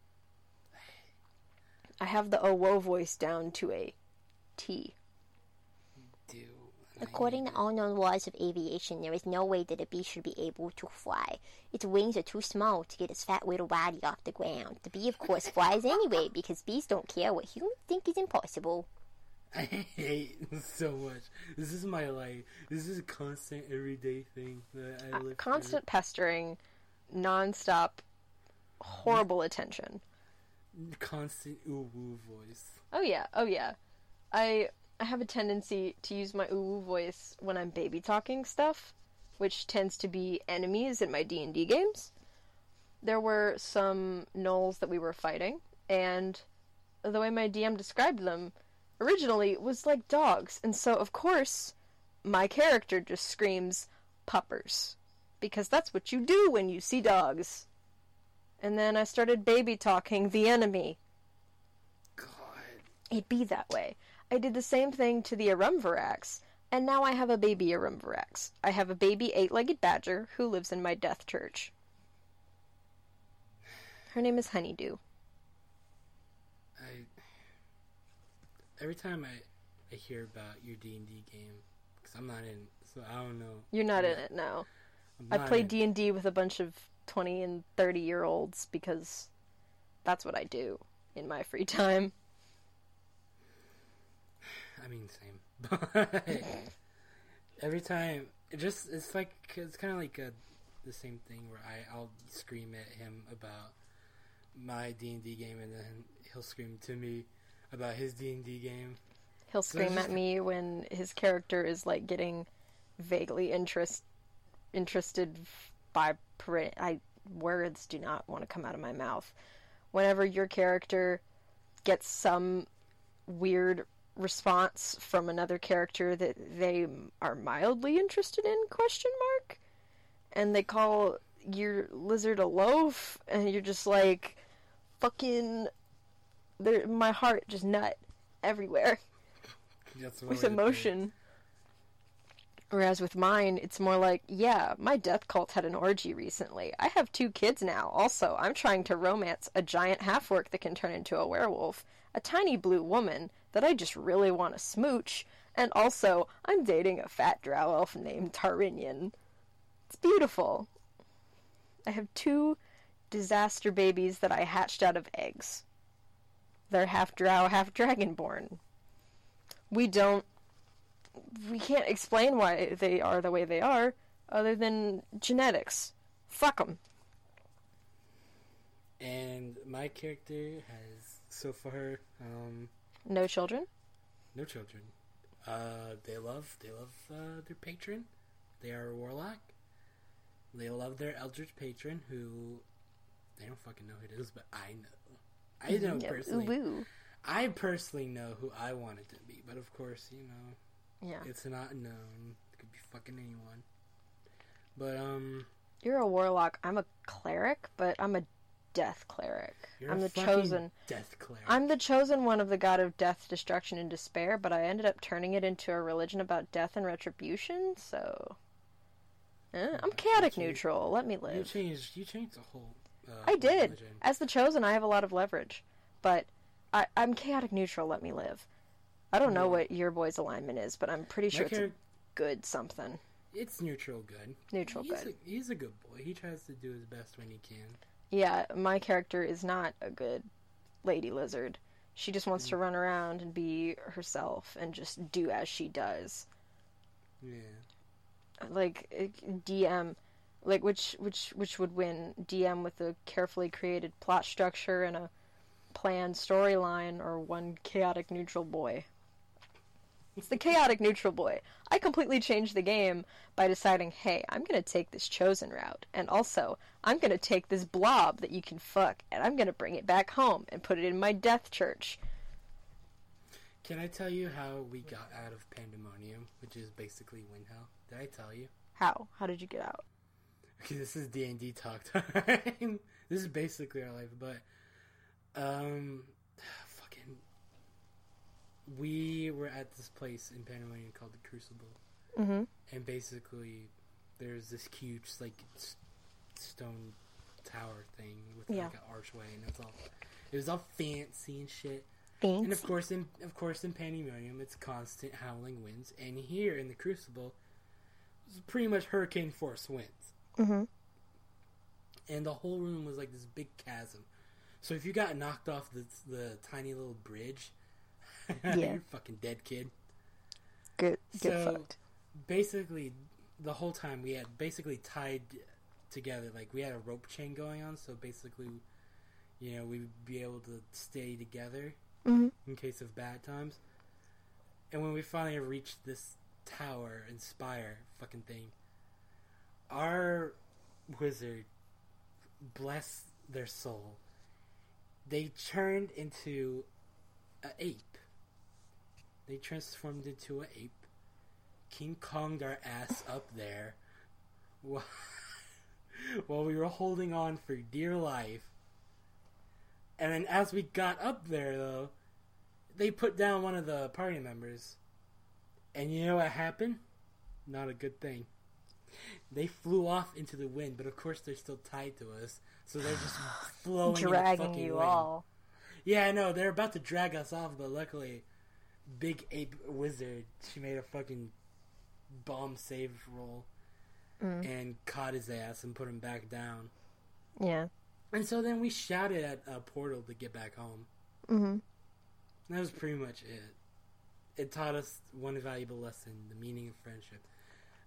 I have the OWO voice down to a T. According to all known laws of aviation, there is no way that a bee should be able to fly. Its wings are too small to get its fat little body off the ground. The bee, of course, flies anyway because bees don't care what humans think is impossible. I hate so much. This is my life. This is a constant, everyday thing that I live Constant pestering, non-stop, horrible attention. through. Constant ooh-woo voice. Oh yeah. I have a tendency to use my ooh voice when I'm baby talking stuff, which tends to be enemies in my D&D games. There were some gnolls that we were fighting, and the way my DM described them originally was like dogs, and so of course my character just screams puppers, because that's what you do when you see dogs. And then I started baby talking the enemy. God. It'd be that way. I did the same thing to the Arumvirax, and now I have a baby Arumvirax. I have a baby 8-legged badger who lives in my death church. Her name is Honeydew. Every time I hear about your D&D game, because I'm not in, so I don't know. You're not in it, no. I play D&D with a bunch of 20 and 30-year-olds because that's what I do in my free time. I mean, same. But every time it's like it's kind of like the same thing where I'll scream at him about my D&D game, and then he'll scream to me about his D&D game. He'll scream at me when his character is like getting vaguely interested by words do not want to come out of my mouth. Whenever your character gets some weird response from another character that they are mildly interested in, and they call your lizard a loaf, and you're just like, fucking, my heart just nut everywhere with emotion. Whereas with mine, it's more like, yeah, my death cult had an orgy recently. I have 2 kids now. Also, I'm trying to romance a giant half-orc that can turn into a werewolf, a tiny blue woman that I just really want to smooch, and also, I'm dating a fat drow elf named Tarinian. It's beautiful. I have 2 disaster babies that I hatched out of eggs. They're half drow, half dragonborn. We can't explain why they are the way they are, other than genetics. Fuck them. And my character has, so far, no children? No children. They love their patron. They are a warlock. They love their eldritch patron, who, they don't fucking know who it is, but I know. I know personally. Ooh. I personally know who I want it to be, but of course, yeah, it's not known. It could be fucking anyone. But you're a warlock. I'm a cleric, but I'm a death cleric. You're I'm a the fucking chosen death cleric. I'm the chosen one of the god of death, destruction, and despair. But I ended up turning it into a religion about death and retribution. So, I'm chaotic neutral. Let me live. You changed the whole. I did. Religion. As the chosen, I have a lot of leverage, but I'm chaotic neutral. Let me live. I don't know what your boy's alignment is, but I'm pretty sure it's a good something. It's neutral good. Neutral good. He's a good boy. He tries to do his best when he can. Yeah, my character is not a good lady lizard. She just wants to run around and be herself and just do as she does. Yeah. Like DM, like which would win? DM with a carefully created plot structure and a planned storyline, or one chaotic neutral boy? It's the chaotic neutral boy. I completely changed the game by deciding, hey, I'm going to take this chosen route, and also, I'm going to take this blob that you can fuck, and I'm going to bring it back home and put it in my death church. Can I tell you how we got out of Pandemonium, which is basically Windhell? Did I tell you? How? How did you get out? Okay, this is D&D talk time. This is basically our life, but fucking, we were at this place in Pandemonium called the Crucible, and basically there's this huge like stone tower thing with like an archway, and it was all fancy and shit. Fancy. And of course in Pandemonium it's constant howling winds, and here in the Crucible it's pretty much hurricane force winds. And the whole room was like this big chasm. So if you got knocked off the tiny little bridge, you're fucking dead, kid. Get so fucked. Basically, the whole time we had basically tied together, like we had a rope chain going on. So basically, we'd be able to stay together in case of bad times. And when we finally reached this tower and spire fucking thing, our wizard, bless their soul, they turned into an ape. They transformed into an ape. King Kong'd our ass up there while we were holding on for dear life. And then as we got up there, though, they put down one of the party members. And you know what happened? Not a good thing. They flew off into the wind, but of course they're still tied to us, so they're just flowing dragging in the you wind. all. Yeah, I know, they're about to drag us off, but luckily, Big Ape Wizard, she made a fucking bomb save roll and caught his ass and put him back down. Yeah. And so then we shouted at a portal to get back home. That was pretty much it. It taught us one valuable lesson: the meaning of friendship.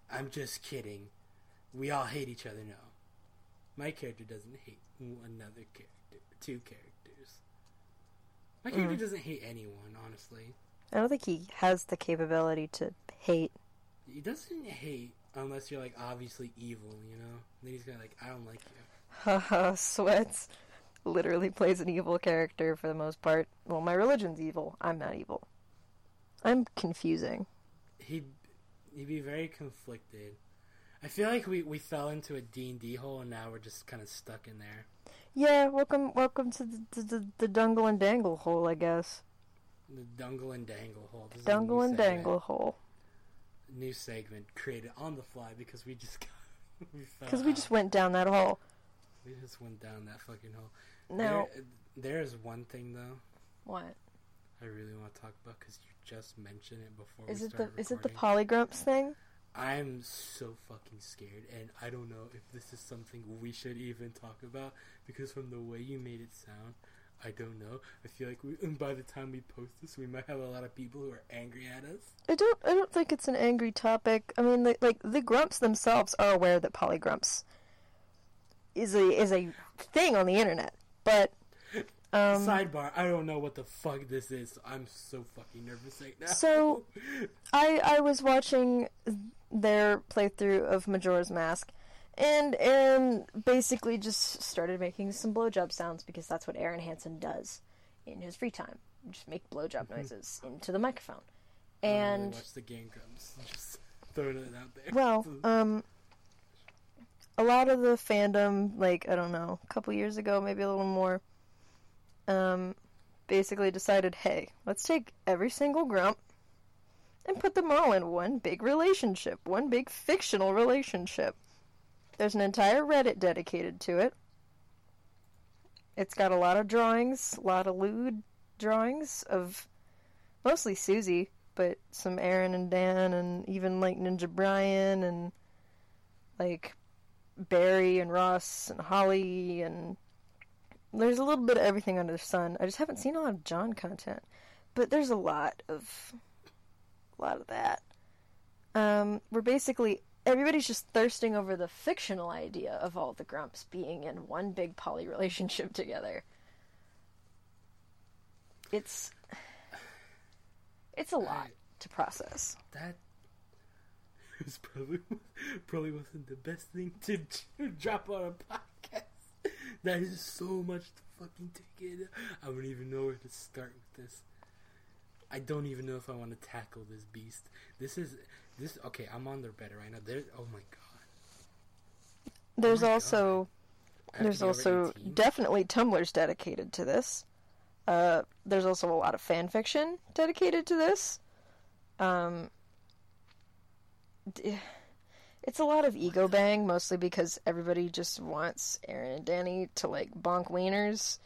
I'm just kidding. We all hate each other now. My character doesn't hate another character. Two characters. My character doesn't hate anyone, honestly. I don't think he has the capability to hate. He doesn't hate unless you're, like, obviously evil, you know? Then he's kind of like, I don't like you. Haha, Sweats literally plays an evil character for the most part. Well, my religion's evil. I'm not evil. I'm confusing. He'd be very conflicted. I feel like we fell into a D&D hole and now we're just kind of stuck in there. Yeah, welcome to the Dungle and Dangle hole, I guess. The Dungle and Dangle hole. This is Dungle a and new Dangle hole. New segment created on the fly because we just Because we just went down that hole. We just went down that fucking hole. Now, there's one thing though. what? I really want to talk about because you just mentioned it before Is we it started is it the recording. Polygrumps thing? I'm so fucking scared, and I don't know if this is something we should even talk about because from the way you made it sound, I don't know. I feel like by the time we post this, we might have a lot of people who are angry at us. I don't think it's an angry topic. I mean, the Grumps themselves are aware that Polygrumps is a thing on the internet, but Sidebar, I don't know what the fuck this is. So I'm so fucking nervous right now. So, I was watching their playthrough of Majora's Mask, and Aaron basically just started making some blowjob sounds because that's what Aaron Hansen does in his free time. Just make blowjob noises into the microphone. I don't And really watch the Game Grumps. Just throwing it out there. well, a lot of the fandom, like, I don't know, a couple years ago, maybe a little more, basically decided, hey, let's take every single Grump and put them all in one big relationship, one big fictional relationship. There's an entire Reddit dedicated to it. It's got a lot of drawings, a lot of lewd drawings of mostly Susie, but some Aaron and Dan, and even like Ninja Brian, and like Barry and Ross and Holly, and there's a little bit of everything under the sun. I just haven't seen a lot of John content, but there's a lot of that. We're basically, everybody's just thirsting over the fictional idea of all the Grumps being in one big poly relationship together. It's a lot to process. That was probably wasn't the best thing to drop on a podcast. That is so much to fucking take in. I wouldn't even know where to start with this. I don't even know if I want to tackle this beast. Okay, I'm on their Reddit right now. Oh my god. There's my also I have to be over 18? definitely Tumblr's dedicated to this. There's also a lot of fan fiction dedicated to this. It's a lot of ego bang, mostly because everybody just wants Aaron and Danny to, like, bonk wieners.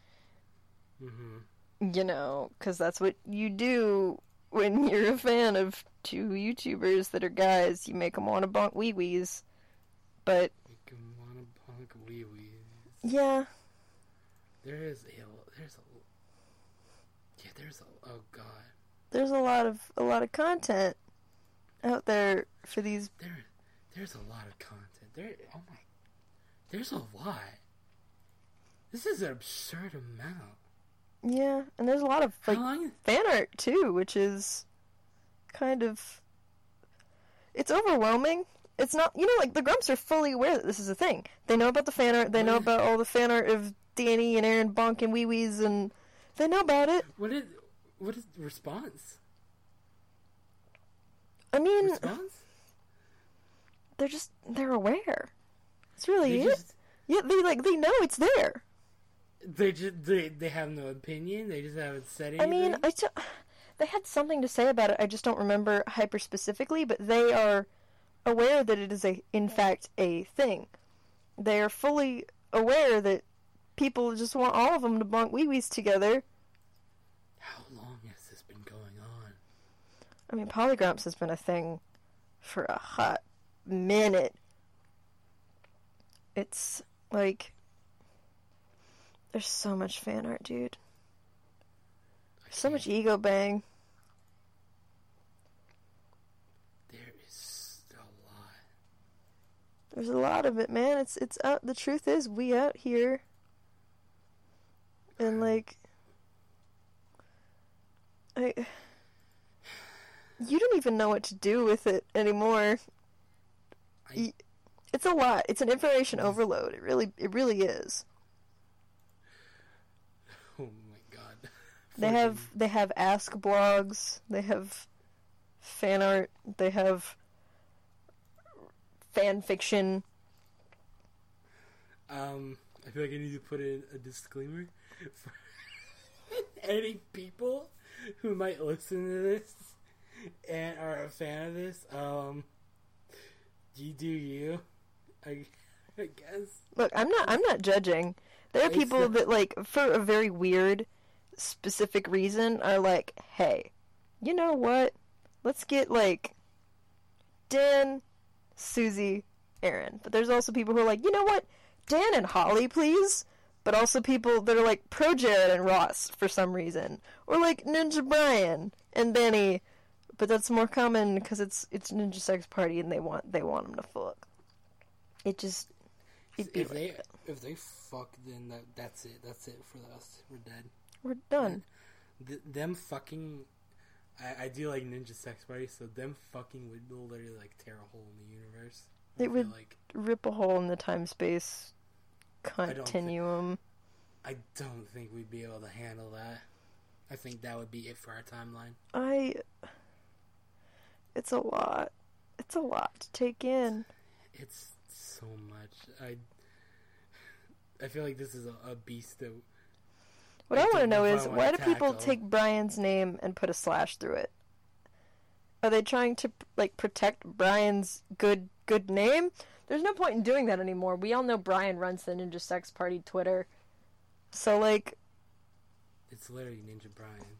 Mm-hmm. You know, because that's what you do when you're a fan of two YouTubers that are guys. You make them want to bonk wee-wees. But, Make them want to bonk wee-wees. yeah. There's oh god. There's a lot of content out there for these. There's a lot of content. There's a lot. This is an absurd amount. Yeah, and there's a lot of, like, How long? fan art too, which is kind of, it's overwhelming. It's not, you know, like, the Grumps are fully aware that this is a thing. They know about the fan art. They know about all the fan art of Danny and Aaron bonking wee-wees, and they know about it. What is the response? I mean, Response? they're aware. That's really They it. just- Yeah, they know it's there. They have no opinion. They just haven't said I anything. mean, they had something to say about it. I just don't remember hyper specifically, but they are aware that it is in fact a thing. They are fully aware that people just want all of them to bonk wee-wees together. How long has this been going on? I mean, Polygrumps has been a thing for a hot minute. It's like, there's so much fan art, dude. So much ego bang. There is a There's a lot of it, man. It's out. The truth is, we out here, and like, you don't even know what to do with it anymore. It's a lot. It's an information overload. It really is. Oh my god. They have ask blogs. They have fan art. They have fan fiction. I feel like I need to put in a disclaimer for any people who might listen to this and are a fan of this. You do you, I guess. Look, I'm not judging. There are people that, like, for a very weird, specific reason, are like, hey, you know what? Let's get, like, Dan, Susie, Aaron. But there's also people who are like, you know what? Dan and Holly, please. But also people that are like pro Jared and Ross for some reason. Or like Ninja Brian and Benny. But that's more common because it's Ninja Sex Party and they want them to fuck. It just... If they fuck, then that's it. That's it for us. We're dead. We're done. Them fucking... I do like Ninja Sex Party, so them fucking would literally like tear a hole in the universe. It would rip a hole in the time-space continuum. I don't think we'd be able to handle that. I think that would be it for our timeline. It's a lot. It's a lot to take in. It's so much. I feel like this is a beast that... What I want to know is, why do people take Brian's name and put a slash through it? Are they trying to, like, protect Brian's good name? There's no point in doing that anymore. We all know Brian runs the Ninja Sex Party Twitter. So, like... It's literally Ninja Brian.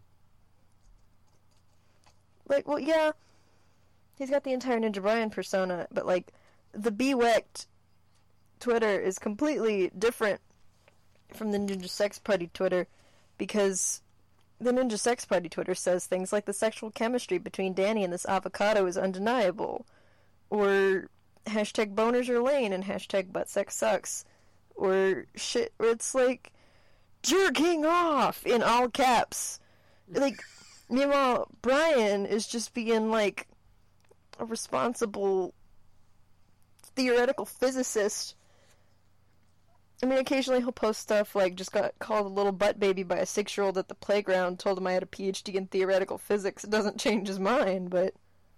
Like, well, yeah. He's got the entire Ninja Brian persona, but, like, the Be-Wecked Twitter is completely different from the Ninja Sex Party Twitter, because the Ninja Sex Party Twitter says things like the sexual chemistry between Danny and this avocado is undeniable, or hashtag boners are lane and hashtag butt sex sucks, or shit where it's like jerking off in all caps. Like, meanwhile, Brian is just being like a responsible theoretical physicist. I mean, occasionally he'll post stuff like, just got called a little butt baby by a 6-year-old at the playground, told him I had a PhD in theoretical physics. It doesn't change his mind, but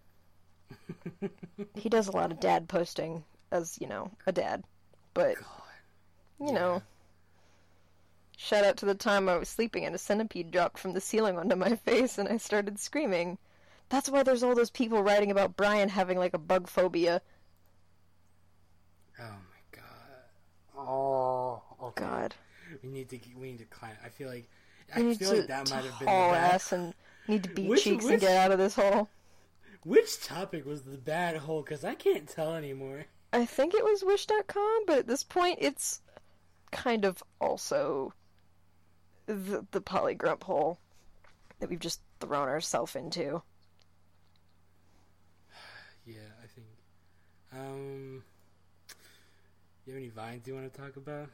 he does a lot of dad posting as, you know, a dad. But, you know, shout out to the time I was sleeping and a centipede dropped from the ceiling onto my face and I started screaming. That's why there's all those people writing about Brian having, like, a bug phobia. Oh my god. Oh, okay. God. We need to climb. I feel like that might have been the haul bad ass and need to beat cheeks and get out of this hole. Which topic was the bad hole? Because I can't tell anymore. I think it was Wish.com, but at this point it's kind of also the Polygrump hole that we've just thrown ourselves into. Yeah, I think. You have any vines you want to talk about?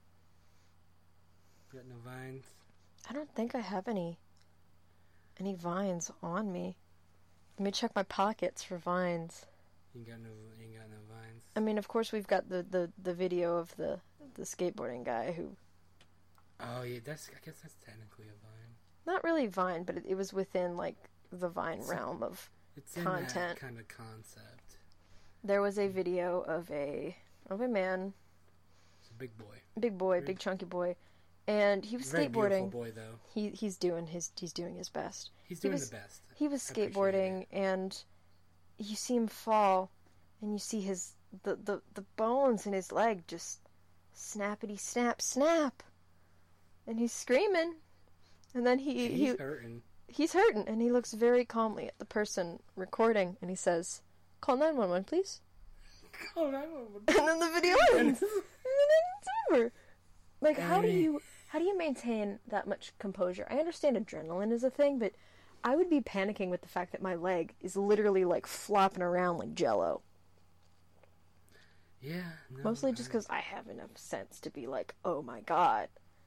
You got no vines? I don't think I have any vines on me. Let me check my pockets for vines. You ain't got no vines. I mean, of course, we've got the video of the skateboarding guy who. Oh yeah, I guess that's technically a vine. Not really vine, but it was within like the vine realm of content. In that kind of concept. There was a video of a man. It's a big boy. Big boy, big chunky boy, and he was very skateboarding. Beautiful boy, though. He's doing his best. He's doing the best. He was skateboarding, and you see him fall, and you see the bones in his leg just snappity snap snap, and he's screaming, and then he's hurting. He's hurting, and he looks very calmly at the person recording, and he says, "Call 911, please." Call 911. And then the video ends. And then it's over. Like, how do you maintain that much composure? I understand adrenaline is a thing, but I would be panicking with the fact that my leg is literally, like, flopping around like Jell-O. Yeah. No, Mostly just because I have enough sense to be like, oh my god.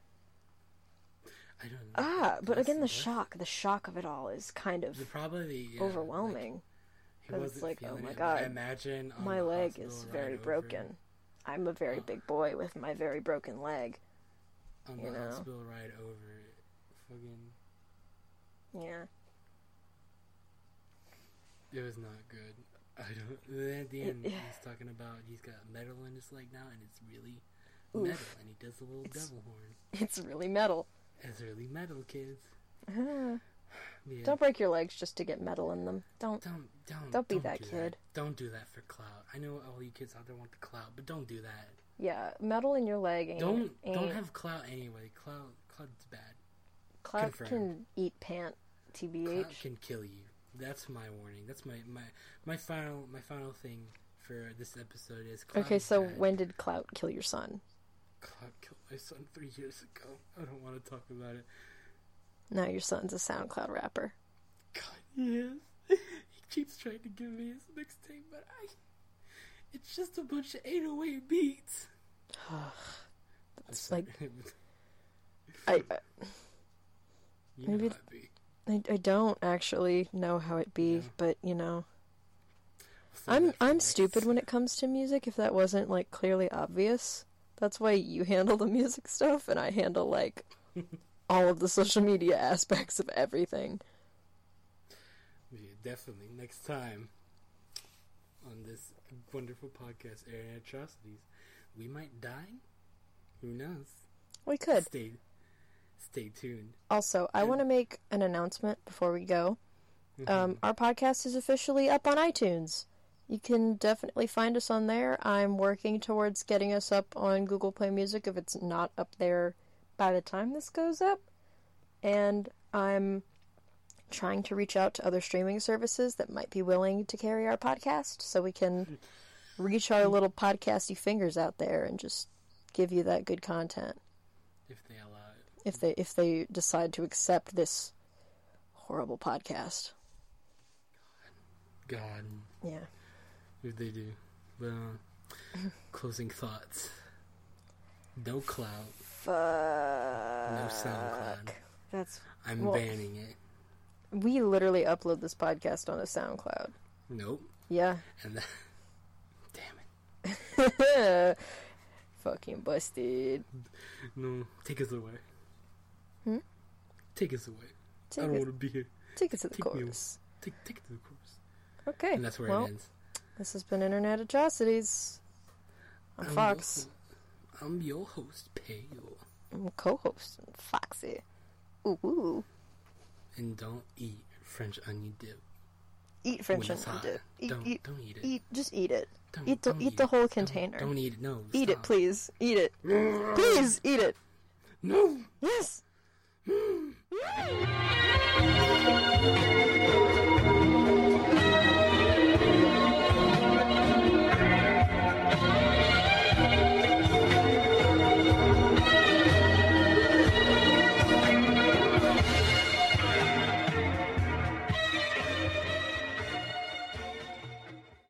I don't know. But again, the shock of it all is kind of probably overwhelming. Like, Because it's like, oh feeling my it. god, I imagine on my the leg hospital is ride very over, broken. I'm a very big boy with my very broken leg. On you the know? hospital ride over, fucking, Yeah. it was not good. I don't. Then at the end, he's talking about he's got metal in his leg now, and it's really metal, and he does a little devil horn. It's really metal. It's really metal, kids. Yeah. Don't break your legs just to get metal in them. Don't be that do kid. Don't do that for clout. I know all you kids out there want the clout, but don't do that. Yeah, metal in your leg ain't... Don't have clout anyway. Clout's bad. Clout Confirmed. can eat pant, TBH. Clout can kill you. That's my warning. That's my final thing for this episode is clout. Okay, is so bad. when did Clout kill your son? Clout killed my son 3 years ago. I don't want to talk about it. Now your son's a SoundCloud rapper. God, yes. He keeps trying to give me his mixtape, but it's just a bunch of 808 beats. It's like... You maybe know how it be. I don't actually know how it be, Yeah. but you know, Save that for I'm next. stupid when it comes to music. If that wasn't like clearly obvious, that's why you handle the music stuff and I handle like all of the social media aspects of everything. Yeah, definitely. Next time on this wonderful podcast, Airing Atrocities, we might die. Who knows? We could. Stay tuned. Also, I want to make an announcement before we go. Our podcast is officially up on iTunes. You can definitely find us on there. I'm working towards getting us up on Google Play Music if it's not up there by the time this goes up. And I'm trying to reach out to other streaming services that might be willing to carry our podcast so we can reach our little podcasty fingers out there and just give you that good content. If they allow it. If they decide to accept this horrible podcast. God. Yeah. If they do. But, closing thoughts. No clout. Fuck. No SoundCloud. That's... I'm banning it. We literally upload this podcast on a SoundCloud. Nope. Yeah. And that... Damn it. Fucking busted. No. Take us away. Take us away. I Take don't us- want to be here. Take it to the Take me chorus. Take it to the chorus. Okay. And that's where well, it ends. this has been Internet Atrocities. I'm Fox. I'm your host, Pale. I'm co-host, Foxy. Ooh. And don't eat French onion dip. Eat French when it's onion hot. dip. Don't eat it. Just eat it. Don't Eat the whole container. Don't eat it. No. Eat it, stop. please. Eat it. Please, eat it. No. Yes.